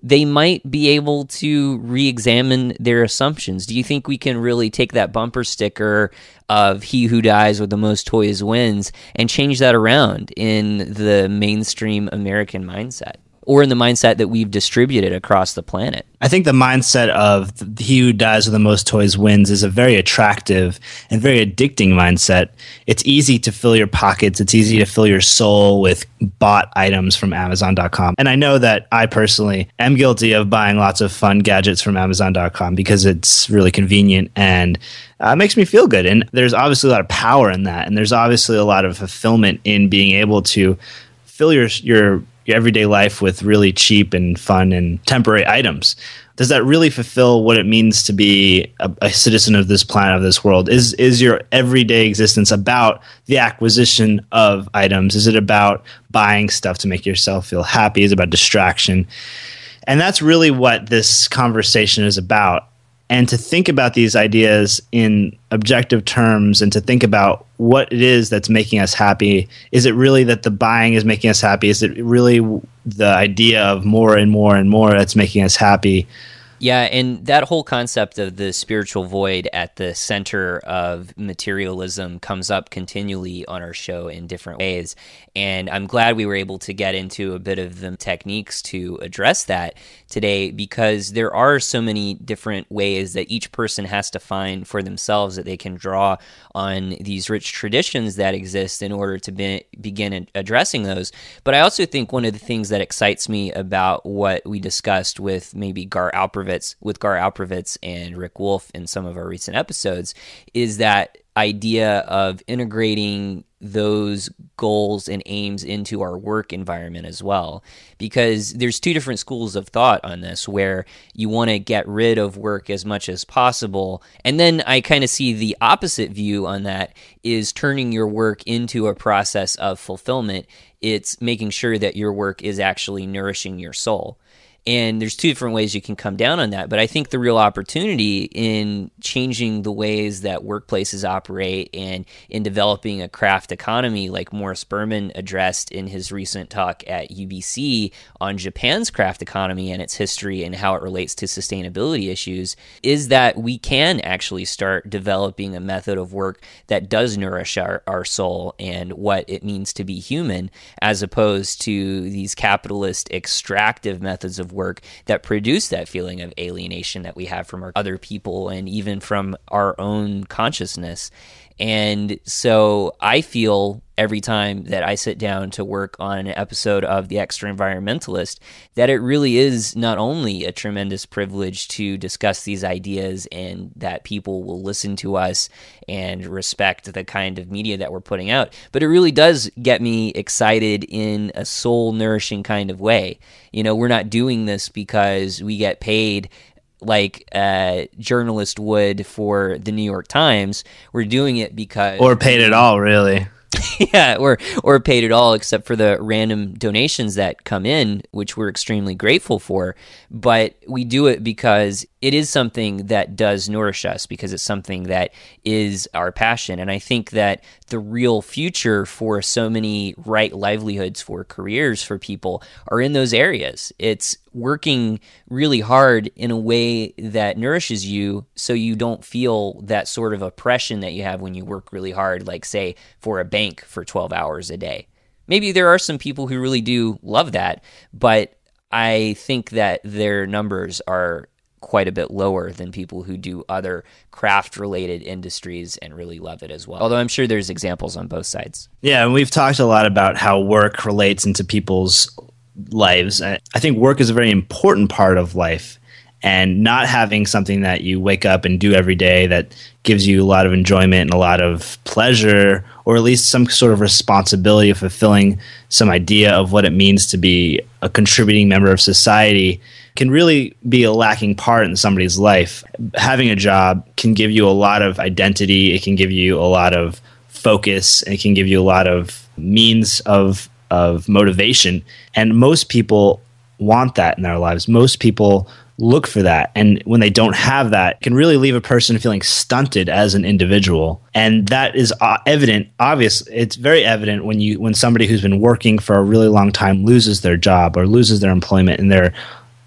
[SPEAKER 3] they might be able to re-examine their assumptions. Do you think we can really take that bumper sticker of he who dies with the most toys wins and change that around in the mainstream American mindset, or in the mindset that we've distributed across the planet?
[SPEAKER 17] I think the mindset of he who dies with the most toys wins is a very attractive and very addicting mindset. It's easy to fill your pockets. It's easy to fill your soul with bought items from Amazon.com. And I know that I personally am guilty of buying lots of fun gadgets from Amazon.com because it's really convenient and it makes me feel good. And there's obviously a lot of power in that. And there's obviously a lot of fulfillment in being able to fill your everyday life with really cheap and fun and temporary items. Does that really fulfill what it means to be a citizen of this planet, of this world? Is your everyday existence about the acquisition of items? Is it about buying stuff to make yourself feel happy? Is it about distraction? And that's really what this conversation is about. And to think about these ideas in objective terms and to think about what it is that's making us happy. Is it really that the buying is making us happy? Is it really the idea of more and more and more that's making us happy?
[SPEAKER 3] Yeah, and that whole concept of the spiritual void at the center of materialism comes up continually on our show in different ways. And I'm glad we were able to get into a bit of the techniques to address that today, because there are so many different ways that each person has to find for themselves that they can draw on these rich traditions that exist in order to begin addressing those. But I also think one of the things that excites me about what we discussed with maybe Gar Alperovitz and Rick Wolff in some of our recent episodes is that idea of integrating those goals and aims into our work environment as well. Because there's two different schools of thought on this, where you want to get rid of work as much as possible. And then I kind of see the opposite view on that is turning your work into a process of fulfillment. It's making sure that your work is actually nourishing your soul. And there's two different ways you can come down on that. But I think the real opportunity in changing the ways that workplaces operate and in developing a craft economy, like Morris Berman addressed in his recent talk at UBC on Japan's craft economy and its history and how it relates to sustainability issues, is that we can actually start developing a method of work that does nourish our soul and what it means to be human, as opposed to these capitalist extractive methods of work that produce that feeling of alienation that we have from our other people and even from our own consciousness. And so I feel every time that I sit down to work on an episode of The Extra Environmentalist that it really is not only a tremendous privilege to discuss these ideas and that people will listen to us and respect the kind of media that we're putting out, but it really does get me excited in a soul-nourishing kind of way. You know, we're not doing this because we get paid like a journalist would for the New York Times. We're doing it because...
[SPEAKER 17] Or paid at all, really.
[SPEAKER 3] Yeah, or paid at all, except for the random donations that come in, which we're extremely grateful for. But we do it because it is something that does nourish us, because it's something that is our passion. And I think that the real future for so many right livelihoods, for careers, for people are in those areas. It's working really hard in a way that nourishes you so you don't feel that sort of oppression that you have when you work really hard, like, say, for a bank for 12 hours a day. Maybe there are some people who really do love that, but I think that their numbers are quite a bit lower than people who do other craft-related industries and really love it as well. Although I'm sure there's examples on both sides.
[SPEAKER 17] Yeah, and we've talked a lot about how work relates into people's lives. I think work is a very important part of life, and not having something that you wake up and do every day that gives you a lot of enjoyment and a lot of pleasure, or at least some sort of responsibility of fulfilling some idea of what it means to be a contributing member of society, can really be a lacking part in somebody's life. Having a job can give you a lot of identity. It can give you a lot of focus. It can give you a lot of means of motivation. And most people want that in their lives. Most people look for that. And when they don't have that, it can really leave a person feeling stunted as an individual. And that is evident. Obviously, it's very evident when somebody who's been working for a really long time loses their job or loses their employment, and they're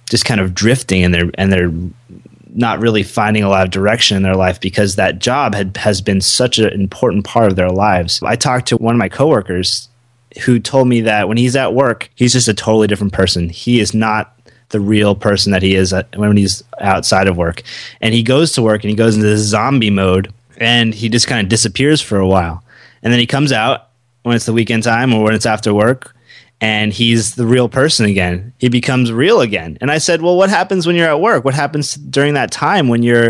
[SPEAKER 17] just kind of drifting, and they're not really finding a lot of direction in their life because that job has been such an important part of their lives. I talked to one of my coworkers who told me that when he's at work, he's just a totally different person. He is not the real person that he is when he's outside of work. And he goes to work and he goes into this zombie mode, and he just kind of disappears for a while. And then he comes out when it's the weekend time or when it's after work, and he's the real person again. He becomes real again. And I said, well, what happens when you're at work? What happens during that time when you're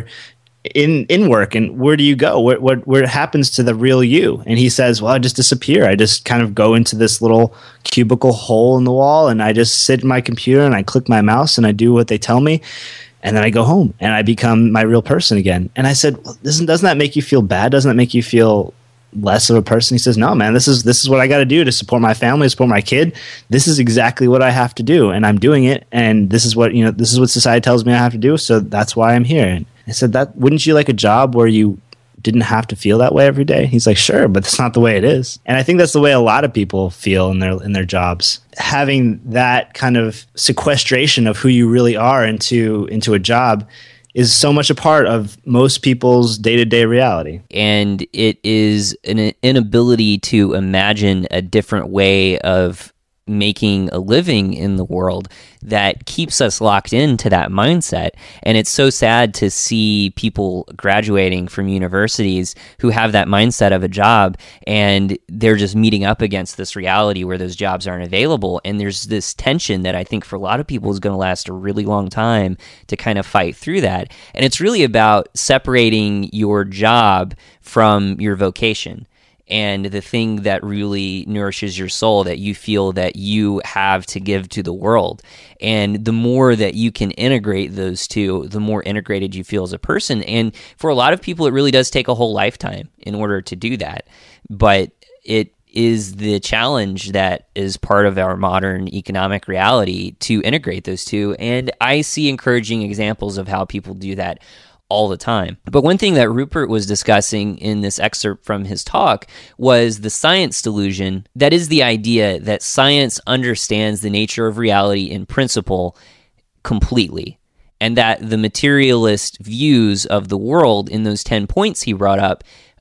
[SPEAKER 17] in work, and where do you go? What happens to the real you? And he says, well, I just disappear. I just kind of go into this little cubicle hole in the wall, and I just sit in my computer and I click my mouse and I do what they tell me. And then I go home and I become my real person again. And I said, well, doesn't that make you feel bad? Doesn't that make you feel less of a person? He says, no, man, this is what I got to do to support my family, support my kid. This is exactly what I have to do, and I'm doing it. And this is what society tells me I have to do. So that's why I'm here. And I said, that wouldn't you like a job where you didn't have to feel that way every day? He's like, sure, but that's not the way it is. And I think that's the way a lot of people feel in their jobs. Having that kind of sequestration of who you really are into a job is so much a part of most people's day-to-day reality.
[SPEAKER 3] And it is an inability to imagine a different way of making a living in the world that keeps us locked into that mindset. And it's so sad to see people graduating from universities who have that mindset of a job, and they're just meeting up against this reality where those jobs aren't available. And there's this tension that I think for a lot of people is going to last a really long time to kind of fight through that. And it's really about separating your job from your vocation and the thing that really nourishes your soul, that you feel that you have to give to the world. And the more that you can integrate those two, the more integrated you feel as a person. And for a lot of people, it really does take a whole lifetime in order to do that. But it is the challenge that is part of our modern economic reality to integrate those two. And I see encouraging examples of how people do that all the time. But one thing that Rupert was discussing in this excerpt from his talk was the science delusion. That is the idea that science understands the nature of reality in principle completely, and that the materialist views of the world in those 10 points he brought up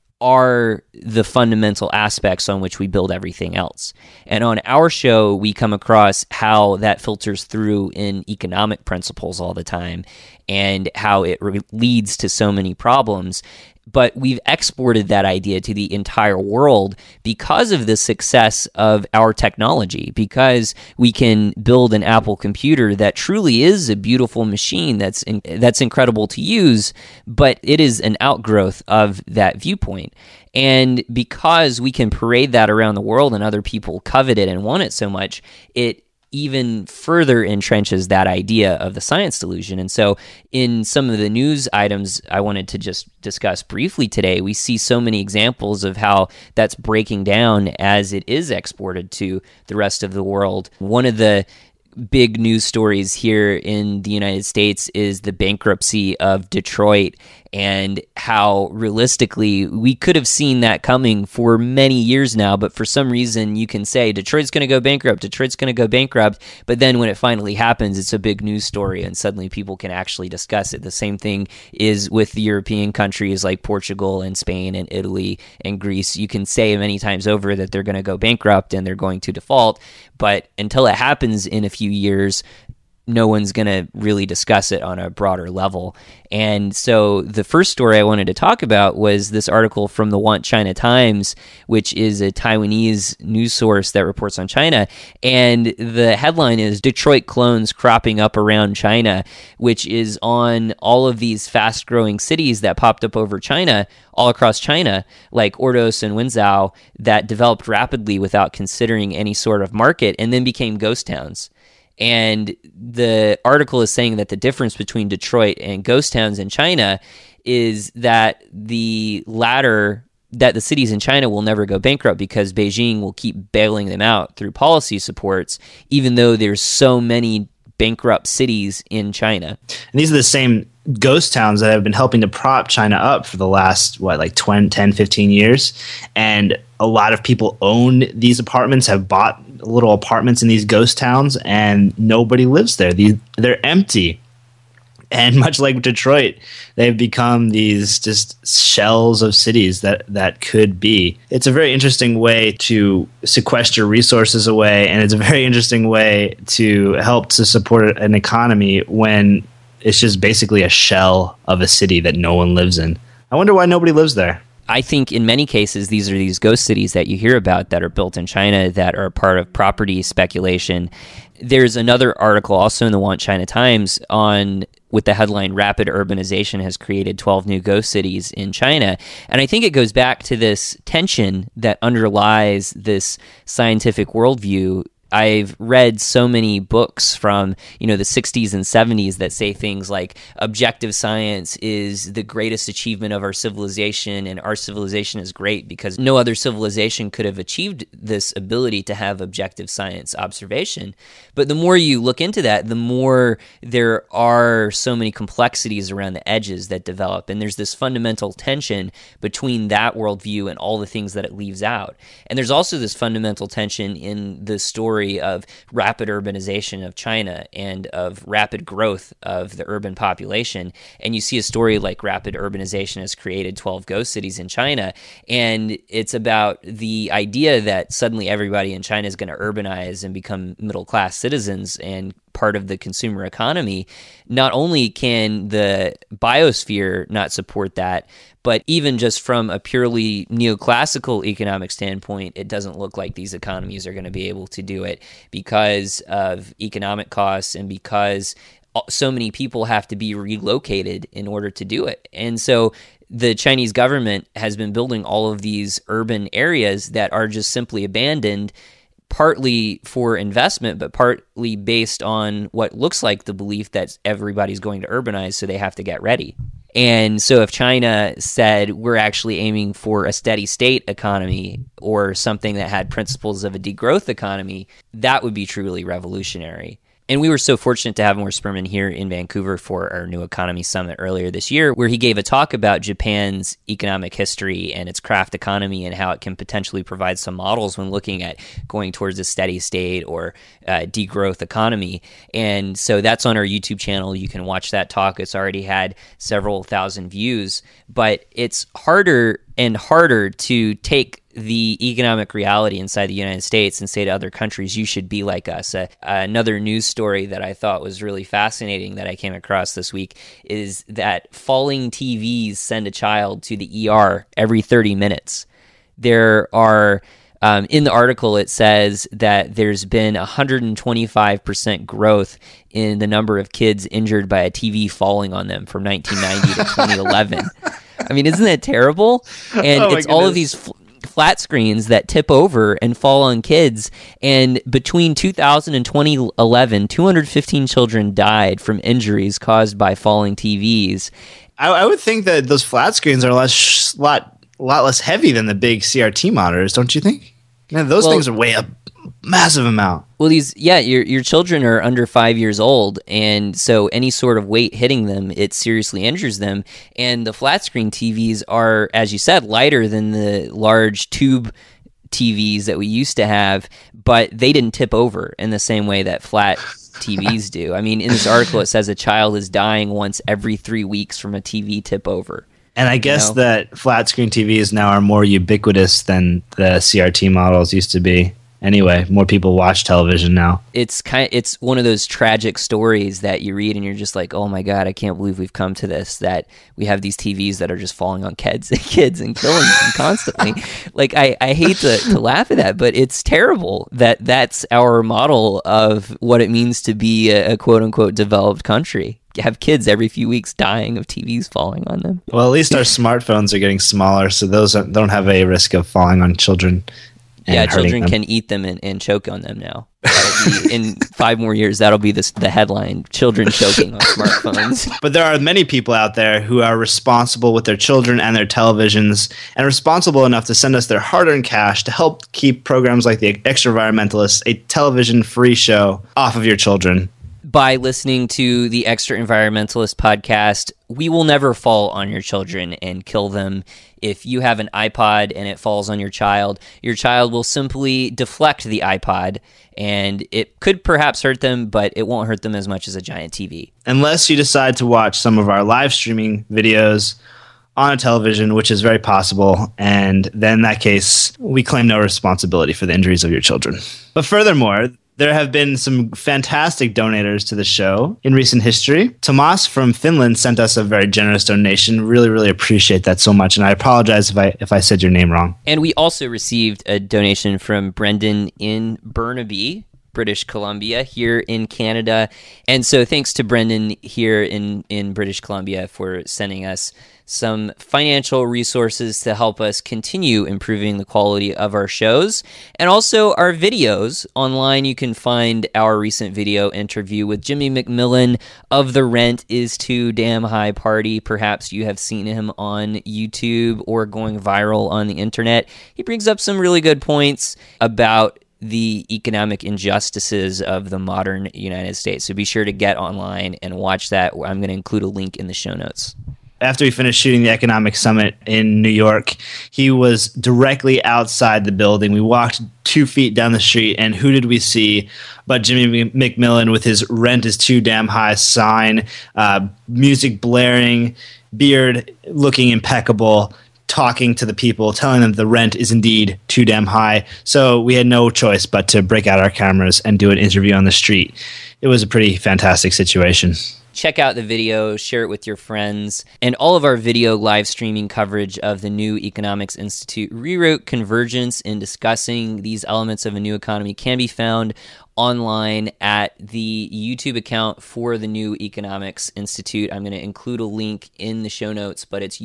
[SPEAKER 3] are the fundamental aspects on which we build everything else. And on our show, we come across how that filters through in economic principles all the time, and how it leads to so many problems. But we've exported that idea to the entire world because of the success of our technology, because we can build an Apple computer that truly is a beautiful machine that's incredible to use, but it is an outgrowth of that viewpoint. And because we can parade that around the world and other people covet it and want it so much, it even further entrenches that idea of the science delusion. And so in some of the news items I wanted to just discuss briefly today, we see so many examples of how that's breaking down as it is exported to the rest of the world. One of the big news stories here in the United States is the bankruptcy of Detroit, and how realistically we could have seen that coming for many years now, but for some reason you can say Detroit's going to go bankrupt, but then when it finally happens, it's a big news story and suddenly people can actually discuss it. The same thing is with the European countries like Portugal and Spain and Italy and Greece. You can say many times over that they're going to go bankrupt and they're going to default, but until it happens in a few years, no one's going to really discuss it on a broader level. And so the first story I wanted to talk about was this article from the Want China Times, which is a Taiwanese news source that reports on China. And the headline is Detroit clones cropping up around China, which is on all of these fast-growing cities that popped up over China, all across China, like Ordos and Wenzhou, that developed rapidly without considering any sort of market and then became ghost towns. And the article is saying that the difference between Detroit and ghost towns in China is that the cities in China will never go bankrupt because Beijing will keep bailing them out through policy supports, even though there's so many bankrupt cities in China.
[SPEAKER 17] And these are the same ghost towns that have been helping to prop China up for the last, 10, 15 years. And a lot of people own these apartments, have bought little apartments in these ghost towns, and nobody lives there. They're empty. And much like Detroit, they've become these just shells of cities that could be. It's a very interesting way to sequester resources away, and it's a very interesting way to help to support an economy when it's just basically a shell of a city that no one lives in. I wonder why nobody lives there.
[SPEAKER 3] I think in many cases, these are these ghost cities that you hear about that are built in China that are part of property speculation. There's another article also in the Want China Times with the headline, Rapid Urbanization Has Created 12 New Ghost Cities in China. And I think it goes back to this tension that underlies this scientific worldview. I've read so many books from, the 60s and 70s that say things like objective science is the greatest achievement of our civilization, and our civilization is great because no other civilization could have achieved this ability to have objective science observation. But the more you look into that, the more there are so many complexities around the edges that develop. And there's this fundamental tension between that worldview and all the things that it leaves out. And there's also this fundamental tension in the story of rapid urbanization of China and of rapid growth of the urban population. And you see a story like Rapid Urbanization Has Created 12 Ghost Cities in China, and it's about the idea that suddenly everybody in China is going to urbanize and become middle-class citizens and part of the consumer economy. Not only can the biosphere not support that, but even just from a purely neoclassical economic standpoint, it doesn't look like these economies are going to be able to do it because of economic costs and because so many people have to be relocated in order to do it. And so the Chinese government has been building all of these urban areas that are just simply abandoned, partly for investment, but partly based on what looks like the belief that everybody's going to urbanize, so they have to get ready. And so if China said we're actually aiming for a steady state economy or something that had principles of a degrowth economy, that would be truly revolutionary. And we were so fortunate to have Morris Berman here in Vancouver for our New Economy Summit earlier this year, where he gave a talk about Japan's economic history and its craft economy and how it can potentially provide some models when looking at going towards a steady state or degrowth economy. And so that's on our YouTube channel. You can watch that talk. It's already had several thousand views, but it's harder and harder to take the economic reality inside the United States and say to other countries, you should be like us. Another news story that I thought was really fascinating that I came across this week is that falling TVs send a child to the ER every 30 minutes. There are, in the article, it says that there's been 125% growth in the number of kids injured by a TV falling on them from 1990 to 2011. I mean, isn't that terrible? And it's all of these flat screens that tip over and fall on kids. And between 2000 and 2011, 215 children died from injuries caused by falling TVs.
[SPEAKER 17] I would think that those flat screens are a lot less heavy than the big CRT monitors, don't you think? Man, those things are weigh a massive amount.
[SPEAKER 3] Well, your children are under 5 years old, and so any sort of weight hitting them, it seriously injures them. And the flat screen TVs are, as you said, lighter than the large tube TVs that we used to have, but they didn't tip over in the same way that flat TVs do. I mean, in this article, it says a child is dying once every 3 weeks from a TV tip over.
[SPEAKER 17] And I guess that flat screen TVs now are more ubiquitous than the CRT models used to be. Anyway, more people watch television now.
[SPEAKER 3] It's one of those tragic stories that you read and you're just like, oh my God, I can't believe we've come to this, that we have these TVs that are just falling on kids and killing them constantly. Like, I hate to laugh at that, but it's terrible that that's our model of what it means to be a quote-unquote developed country. Have kids every few weeks dying of TVs falling on them.
[SPEAKER 17] Well, at least our smartphones are getting smaller, so those don't have a risk of falling on children.
[SPEAKER 3] Yeah, children can eat them and choke on them now. That'll be, in 5 more years, that'll be the headline, children choking on smartphones.
[SPEAKER 17] But there are many people out there who are responsible with their children and their televisions, and responsible enough to send us their hard-earned cash to help keep programs like The Extra Environmentalists, a television-free show, off of your children.
[SPEAKER 3] by listening to the Extra Environmentalist podcast. We will never fall on your children and kill them. If you have an iPod and it falls on your child will simply deflect the iPod, and it could perhaps hurt them, but it won't hurt them as much as a giant TV.
[SPEAKER 17] Unless you decide to watch some of our live streaming videos on a television, which is very possible, and then in that case, we claim no responsibility for the injuries of your children. But furthermore, there have been some fantastic donators to the show in recent history. Tomas from Finland sent us a very generous donation. Really, really appreciate that so much, and I apologize if I said your name wrong.
[SPEAKER 3] And we also received a donation from Brendan in Burnaby, British Columbia, here in Canada. And so thanks to Brendan here in British Columbia for sending us some financial resources to help us continue improving the quality of our shows and also our videos. Online, you can find our recent video interview with Jimmy McMillan of the Rent is Too Damn High party. Perhaps you have seen him on YouTube or going viral on the internet. He brings up some really good points about the economic injustices of the modern United States. So be sure to get online and watch that. I'm going to include a link in the show notes.
[SPEAKER 17] After we finished shooting the Economic Summit in New York, he was directly outside the building. We walked 2 feet down the street, and who did we see but Jimmy McMillan with his Rent is Too Damn High sign, music blaring, beard looking impeccable, talking to the people, telling them the rent is indeed too damn high. So we had no choice but to break out our cameras and do an interview on the street. It was a pretty fantastic situation.
[SPEAKER 3] Check out the video, share it with your friends, and all of our video live streaming coverage of the New Economics Institute Rewrote Convergence in discussing these elements of a new economy can be found online at the YouTube account for the New Economics Institute. I'm going to include a link in the show notes, but it's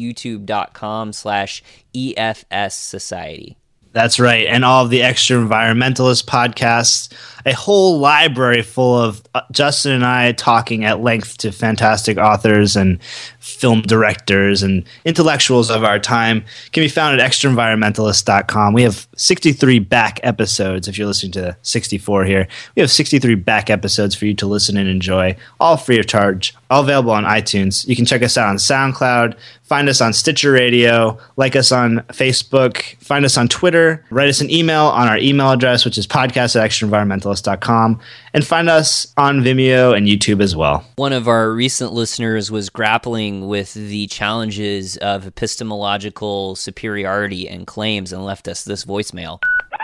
[SPEAKER 3] youtube.com/EFS Society.
[SPEAKER 17] That's right. And all of the Extra Environmentalist podcasts, a whole library full of Justin and I talking at length to fantastic authors and film directors and intellectuals of our time, can be found at extraenvironmentalist.com. We have 63 back episodes. If you're listening to 64 here, we have 63 back episodes for you to listen and enjoy, all free of charge, all available on iTunes. You can check us out on SoundCloud, find us on Stitcher Radio, like us on Facebook, find us on Twitter, write us an email on our email address, which is podcast@extraenvironmentalist.com, and find us on Vimeo and YouTube as well.
[SPEAKER 3] One of our recent listeners was grappling with the challenges of epistemological superiority and claims and left us this voicemail.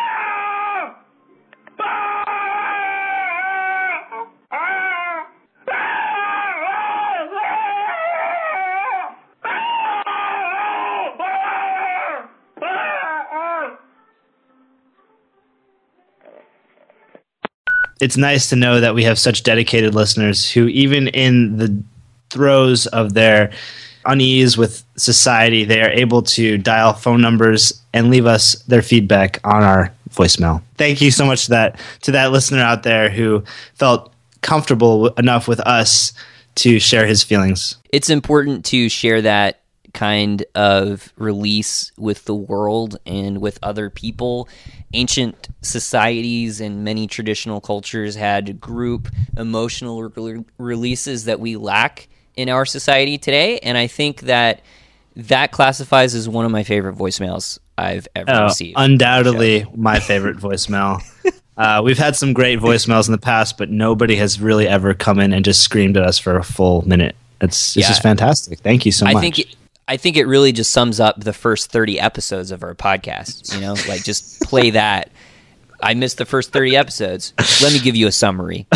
[SPEAKER 17] It's nice to know that we have such dedicated listeners who, even in the throes of their unease with society, they are able to dial phone numbers and leave us their feedback on our voicemail. Thank you so much to that listener out there who felt comfortable enough with us to share his feelings.
[SPEAKER 3] It's important to share that kind of release with the world and with other people. Ancient societies and many traditional cultures had group emotional releases that we lack in our society today, and I think that classifies as one of my favorite voicemails I've ever received.
[SPEAKER 17] Undoubtedly my favorite voicemail. We've had some great voicemails in the past, but nobody has really ever come in and just screamed at us for a full minute. It's just fantastic. Thank you so much.
[SPEAKER 3] I think it really just sums up the first 30 episodes of our podcast. You know, like just play that. I missed the first 30 episodes. Let me give you a summary.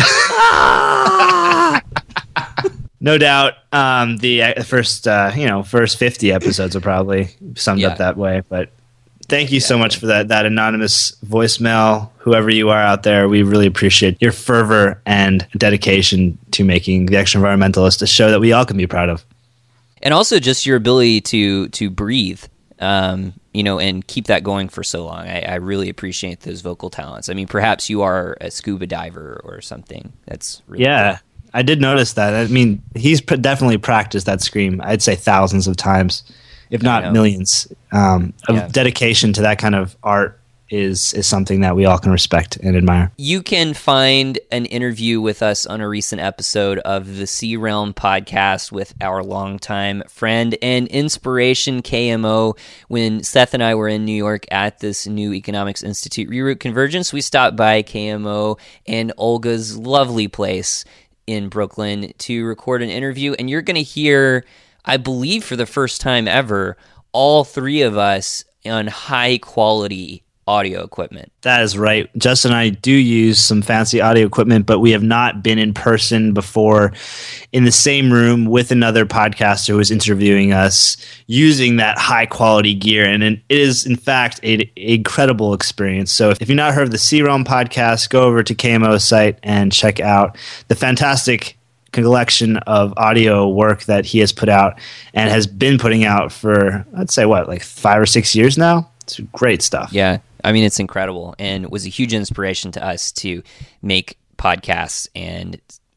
[SPEAKER 17] No doubt, the first 50 episodes are probably summed up that way. But thank you so much for that anonymous voicemail. Whoever you are out there, we really appreciate your fervor and dedication to making the Extra Environmentalist a show that we all can be proud of.
[SPEAKER 3] And also just your ability to breathe, and keep that going for so long. I really appreciate those vocal talents. I mean, perhaps you are a scuba diver or something. That's really cool.
[SPEAKER 17] I did notice that. I mean, he's definitely practiced that scream, I'd say thousands of times, if not millions. Dedication to that kind of art is something that we all can respect and admire.
[SPEAKER 3] You can find an interview with us on a recent episode of the C Realm podcast with our longtime friend and inspiration, KMO. When Seth and I were in New York at this new Economics Institute Reroute Convergence, we stopped by KMO and Olga's lovely place in Brooklyn to record an interview, and you're going to hear, I believe for the first time ever, all three of us on high quality audio equipment.
[SPEAKER 17] That is right. Justin and I do use some fancy audio equipment, but we have not been in person before in the same room with another podcaster who was interviewing us using that high quality gear. And it is, in fact, an incredible experience. So if you've not heard of the C Realm podcast, go over to KMO's site and check out the fantastic collection of audio work that he has put out and has been putting out for, I'd say, like 5 or 6 years now. It's great stuff.
[SPEAKER 3] Yeah. I mean, it's incredible, and was a huge inspiration to us to make podcasts and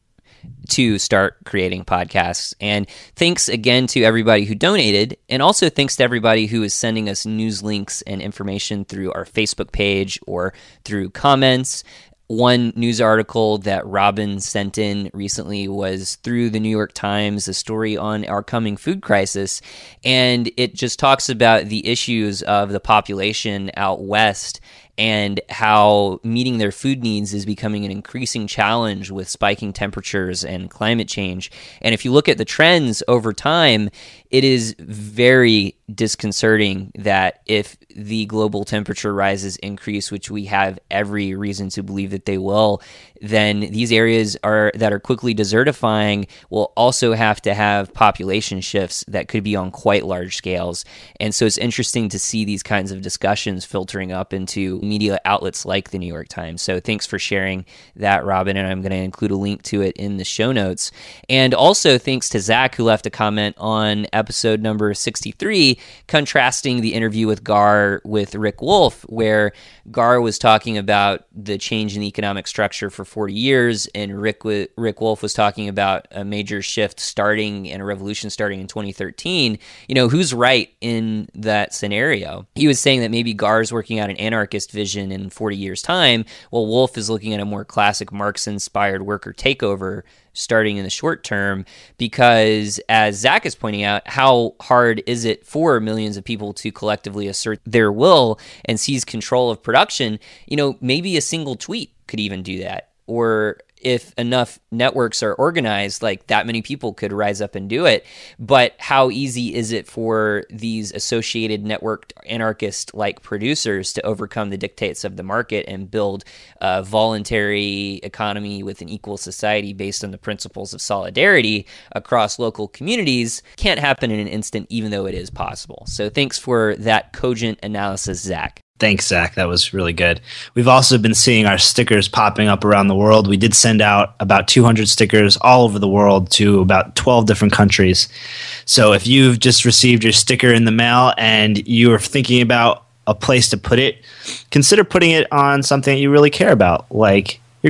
[SPEAKER 3] to start creating podcasts. And thanks again to everybody who donated, and also thanks to everybody who is sending us news links and information through our Facebook page or through comments. One news article that Robin sent in recently was through the New York Times, a story on our coming food crisis, and it just talks about the issues of the population out west and how meeting their food needs is becoming an increasing challenge with spiking temperatures and climate change. And if you look at the trends over time, it is very disconcerting that if the global temperature rises increase, which we have every reason to believe that they will, then these areas that are quickly desertifying will also have to have population shifts that could be on quite large scales. And so it's interesting to see these kinds of discussions filtering up into media outlets like the New York Times. So thanks for sharing that, Robin, and I'm going to include a link to it in the show notes. And also thanks to Zach, who left a comment on episode number 63, contrasting the interview with Gar with Rick Wolff, where Gar was talking about the change in the economic structure for 40 years, and Rick Wolff was talking about a major shift starting and a revolution starting in 2013. You know, who's right in that scenario? He was saying that maybe Gar's working out an anarchist vision in 40 years' time, while Wolff is looking at a more classic Marx-inspired worker takeover starting in the short term, because as Zach is pointing out, how hard is it for millions of people to collectively assert their will and seize control of production? You know, maybe a single tweet could even do that. Or if enough networks are organized, like that many people could rise up and do it. But how easy is it for these associated networked anarchist-like producers to overcome the dictates of the market and build a voluntary economy with an equal society based on the principles of solidarity across local communities? Can't happen in an instant, even though it is possible. So thanks for that cogent analysis, Zach.
[SPEAKER 17] Thanks, Zach. That was really good. We've also been seeing our stickers popping up around the world. We did send out about 200 stickers all over the world to about 12 different countries. So if you've just received your sticker in the mail and you are thinking about a place to put it, consider putting it on something that you really care about, like your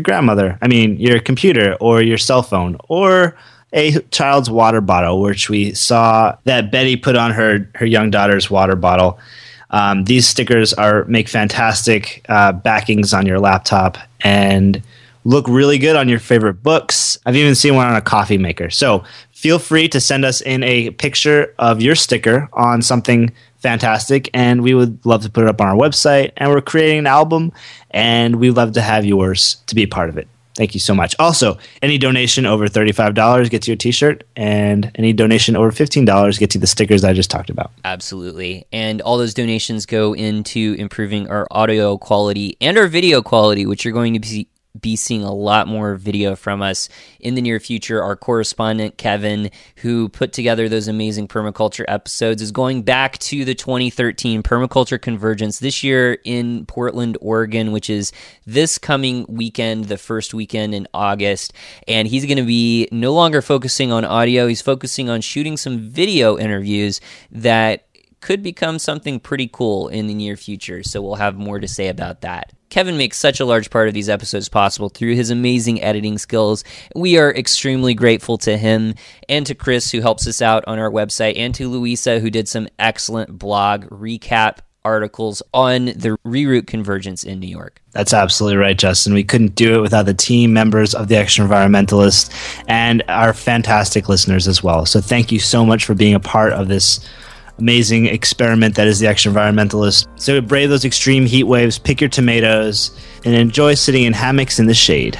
[SPEAKER 17] your computer or your cell phone, or a child's water bottle, which we saw that Betty put on her young daughter's water bottle. These stickers make fantastic backings on your laptop and look really good on your favorite books. I've even seen one on a coffee maker. So feel free to send us in a picture of your sticker on something fantastic, and we would love to put it up on our website. And we're creating an album, and we'd love to have yours to be a part of it. Thank you so much. Also, any donation over $35 gets you a t-shirt, and any donation over $15 gets you the stickers I just talked about.
[SPEAKER 3] Absolutely. And all those donations go into improving our audio quality and our video quality, which you're going to be seeing a lot more video from us in the near future. Our correspondent, Kevin, who put together those amazing permaculture episodes, is going back to the 2013 Permaculture Convergence this year in Portland, Oregon, which is this coming weekend, the first weekend in August. And he's going to be no longer focusing on audio. He's focusing on shooting some video interviews that could become something pretty cool in the near future. So we'll have more to say about that. Kevin makes such a large part of these episodes possible through his amazing editing skills. We are extremely grateful to him, and to Chris, who helps us out on our website, and to Louisa, who did some excellent blog recap articles on the reroute convergence in New York.
[SPEAKER 17] That's absolutely right, Justin. We couldn't do it without the team members of the Extra Environmentalist and our fantastic listeners as well. So thank you so much for being a part of this amazing experiment that is the Extra Environmentalist. So brave those extreme heat waves, pick your tomatoes, and enjoy sitting in hammocks in the shade.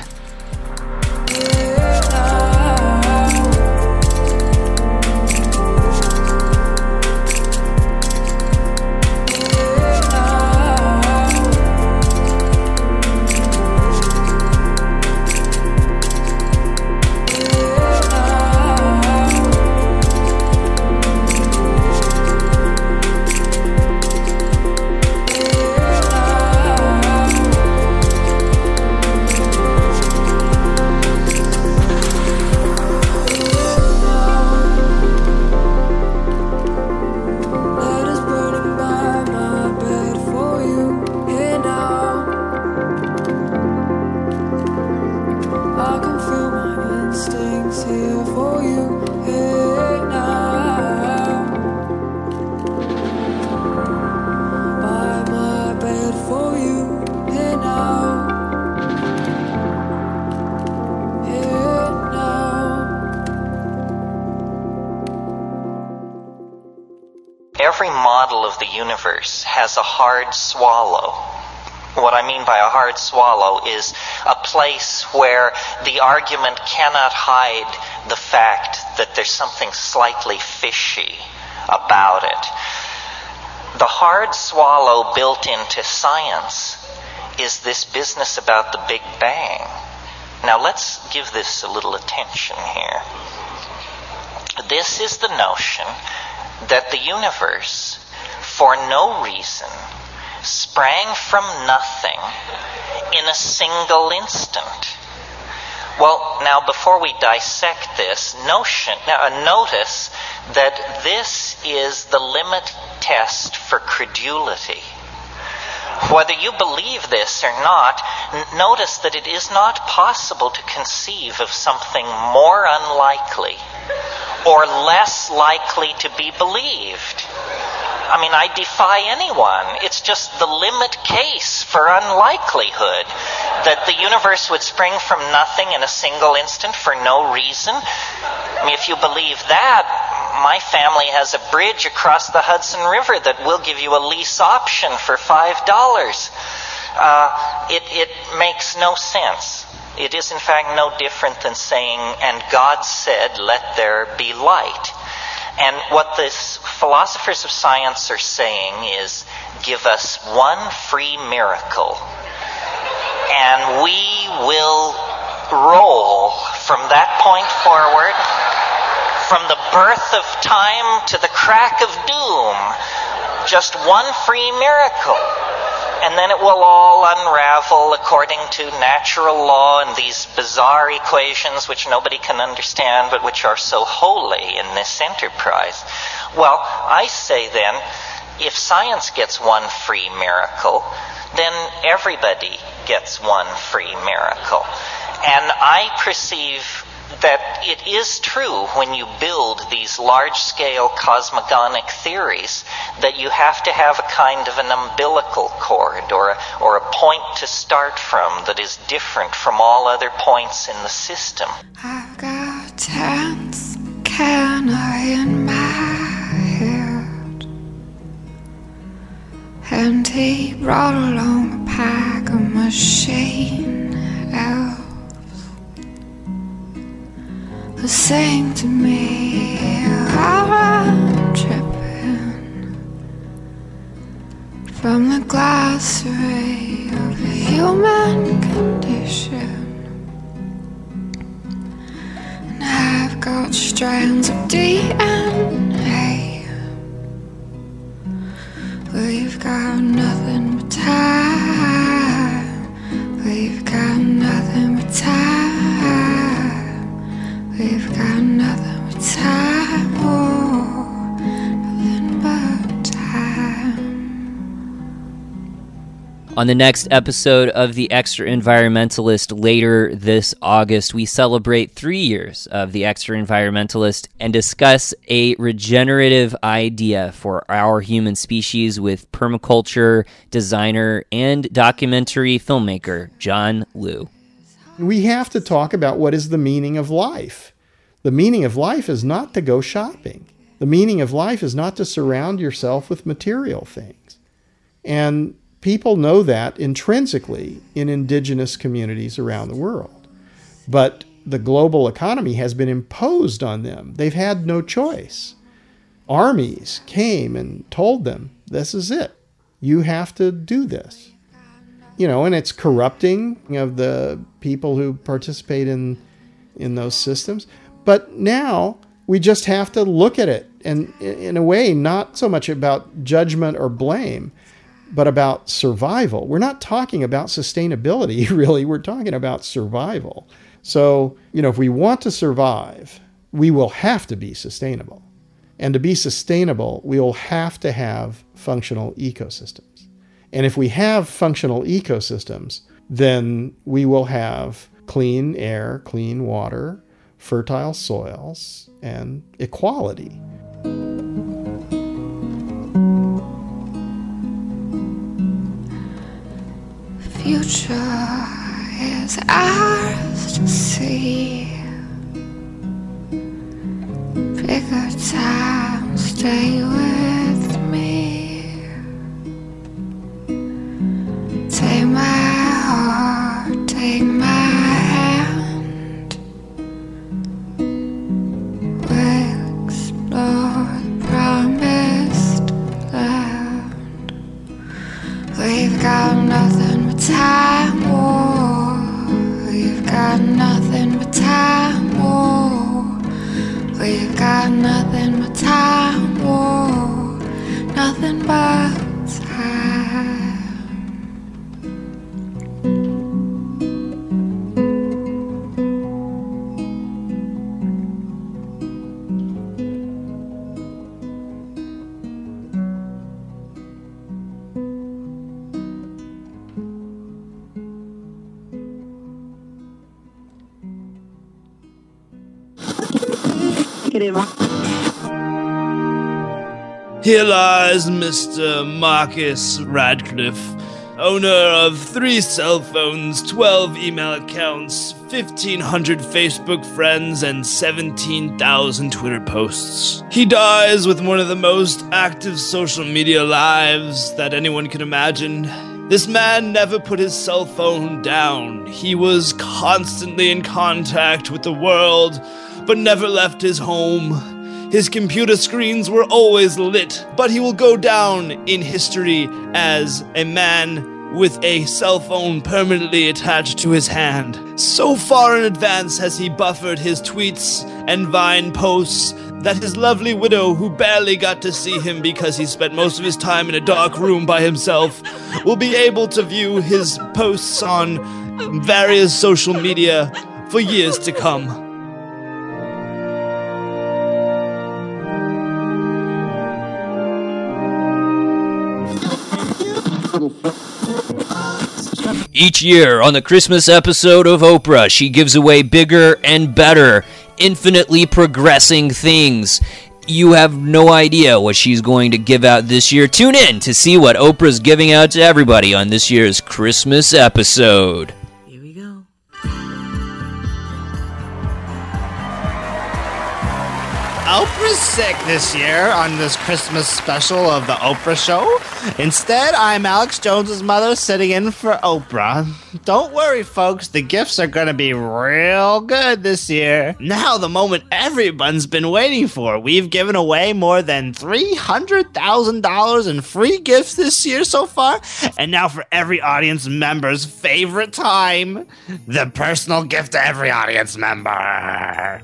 [SPEAKER 2] Every model of the universe has a hard swallow. What I mean by a hard swallow is a place where the argument cannot hide the fact that there's something slightly fishy about it. The hard swallow built into science is this business about the Big Bang. Now let's give this a little attention here. This is the notion that the universe, for no reason, sprang from nothing in a single instant. Well, now before we dissect this notice that this is the limit test for credulity. Whether you believe this or not, notice that it is not possible to conceive of something more unlikely or less likely to be believed. I mean, I defy anyone. It's just the limit case for unlikelihood that the universe would spring from nothing in a single instant for no reason. I mean, if you believe that, my family has a bridge across the Hudson River that will give you a lease option for $5. It makes no sense. It is in fact no different than saying, and God said, let there be light. And what the philosophers of science are saying is, give us one free miracle, and we will roll from that point forward, from the birth of time to the crack of doom, just one free miracle. And then it will all unravel according to natural law and these bizarre equations which nobody can understand but which are so holy in this enterprise. Well, I say then, if science gets one free miracle, then everybody gets one free miracle. And I perceive that it is true when you build these large-scale cosmogonic theories that you have to have a kind of an umbilical cord or a point to start from that is different from all other points in the system.
[SPEAKER 21] I've got a tense canary in my head, and he brought along a pack of machine elves who sing to me while I'm tripping from the glossary of the human condition. And I've got strands of DNA. We've got nothing but time. We've got nothing but time. We've got nothing but time, oh, nothing but time.
[SPEAKER 3] On the next episode of The Extra Environmentalist later this August, we celebrate 3 years of The Extra Environmentalist and discuss a regenerative idea for our human species with permaculture designer and documentary filmmaker John Liu.
[SPEAKER 6] We have to talk about what is the meaning of life. The meaning of life is not to go shopping. The meaning of life is not to surround yourself with material things. And people know that intrinsically in indigenous communities around the world. But the global economy has been imposed on them. They've had no choice. Armies came and told them, this is it. You have to do this. And it's corrupting of the people who participate in those systems. But now we just have to look at it, and in a way, not so much about judgment or blame, but about survival. We're not talking about sustainability, really. We're talking about survival. So, if we want to survive, we will have to be sustainable. And to be sustainable, we will have to have functional ecosystems. And if we have functional ecosystems, then we will have clean air, clean water, fertile soils, and equality.
[SPEAKER 21] Future is ours to see. Bigger time, stay with me. Take my heart, take my hand. We'll explore the promised land. We've got nothing but time, war. We've got nothing but time, war. We've got nothing but time, war. Nothing but time.
[SPEAKER 17] Here lies Mr. Marcus Radcliffe, owner of 3 cell phones, 12 email accounts, 1,500 Facebook friends, and 17,000 Twitter posts. He dies with one of the most active social media lives that anyone can imagine. This man never put his cell phone down. He was constantly in contact with the world, but never left his home. His computer screens were always lit, but he will go down in history as a man with a cell phone permanently attached to his hand. So far in advance has he buffered his tweets and Vine posts that his lovely widow, who barely got to see him because he spent most of his time in a dark room by himself, will be able to view his posts on various social media for years to come.
[SPEAKER 3] Each year on the Christmas episode of Oprah, she gives away bigger and better, infinitely progressing things. You have no idea what she's going to give out this year. Tune in to see what Oprah's giving out to everybody on this year's Christmas episode.
[SPEAKER 1] Oprah's sick this year on this Christmas special of The Oprah Show. Instead, I'm Alex Jones's mother sitting in for Oprah. Don't worry, folks. The gifts are going to be real good this year. Now, the moment everyone's been waiting for. We've given away more than $300,000 in free gifts this year so far. And now for every audience member's favorite time, the personal gift to every audience member.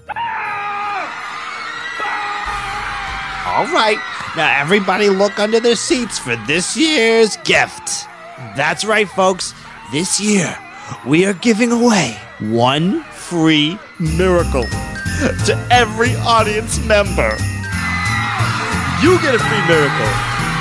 [SPEAKER 1] All right, now everybody look under their seats for this year's gift. That's right, folks. This year, we are giving away one free miracle to every audience member. You get a free miracle.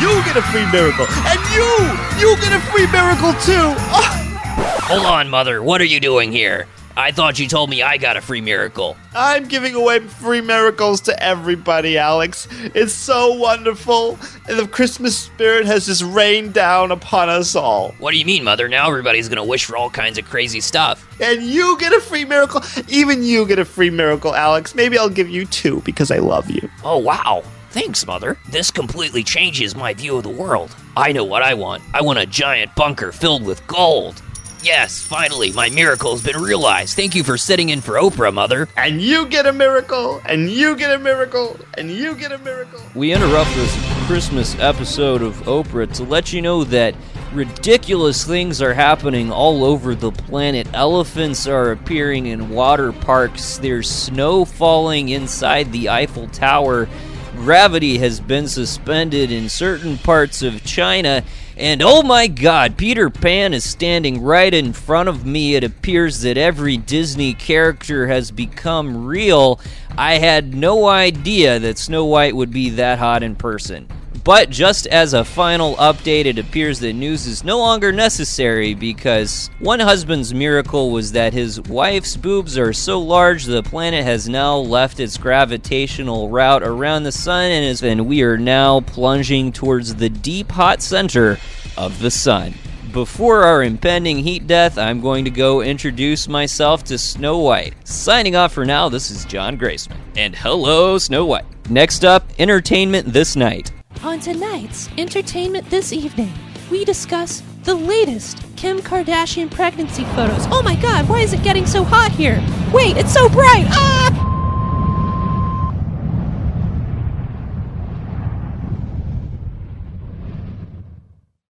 [SPEAKER 1] you get a free miracle. And you get a free miracle too. Oh.
[SPEAKER 3] Hold on, Mother. What are you doing here? I thought you told me I got a free miracle.
[SPEAKER 1] I'm giving away free miracles to everybody, Alex. It's so wonderful. And the Christmas spirit has just rained down upon us all.
[SPEAKER 3] What do you mean, Mother? Now everybody's going to wish for all kinds of crazy stuff.
[SPEAKER 1] And you get a free miracle. Even you get a free miracle, Alex. Maybe I'll give you 2 because I love you.
[SPEAKER 3] Oh, wow. Thanks, Mother. This completely changes my view of the world. I know what I want. I want a giant bunker filled with gold. Yes, finally, my miracle has been realized. Thank you for sitting in for Oprah, Mother.
[SPEAKER 1] And you get a miracle, and you get a miracle, and you get a miracle.
[SPEAKER 7] We interrupt this Christmas episode of Oprah to let you know that ridiculous things are happening all over the planet. Elephants are appearing in water parks. There's snow falling inside the Eiffel Tower. Gravity has been suspended in certain parts of China. And oh my God, Peter Pan is standing right in front of me. It appears that every Disney character has become real. I had no idea that Snow White would be that hot in person. But just as a final update, it appears that news is no longer necessary because one husband's miracle was that his wife's boobs are so large the planet has now left its gravitational route around the sun and we are now plunging towards the deep hot center of the sun. Before our impending heat death, I'm going to go introduce myself to Snow White. Signing off for now, this is John Graceman. And hello, Snow White. Next up, entertainment this night.
[SPEAKER 22] On tonight's Entertainment This Evening, we discuss the latest Kim Kardashian pregnancy photos. Oh my God, why is it getting so hot here? Wait, it's so bright! Ah!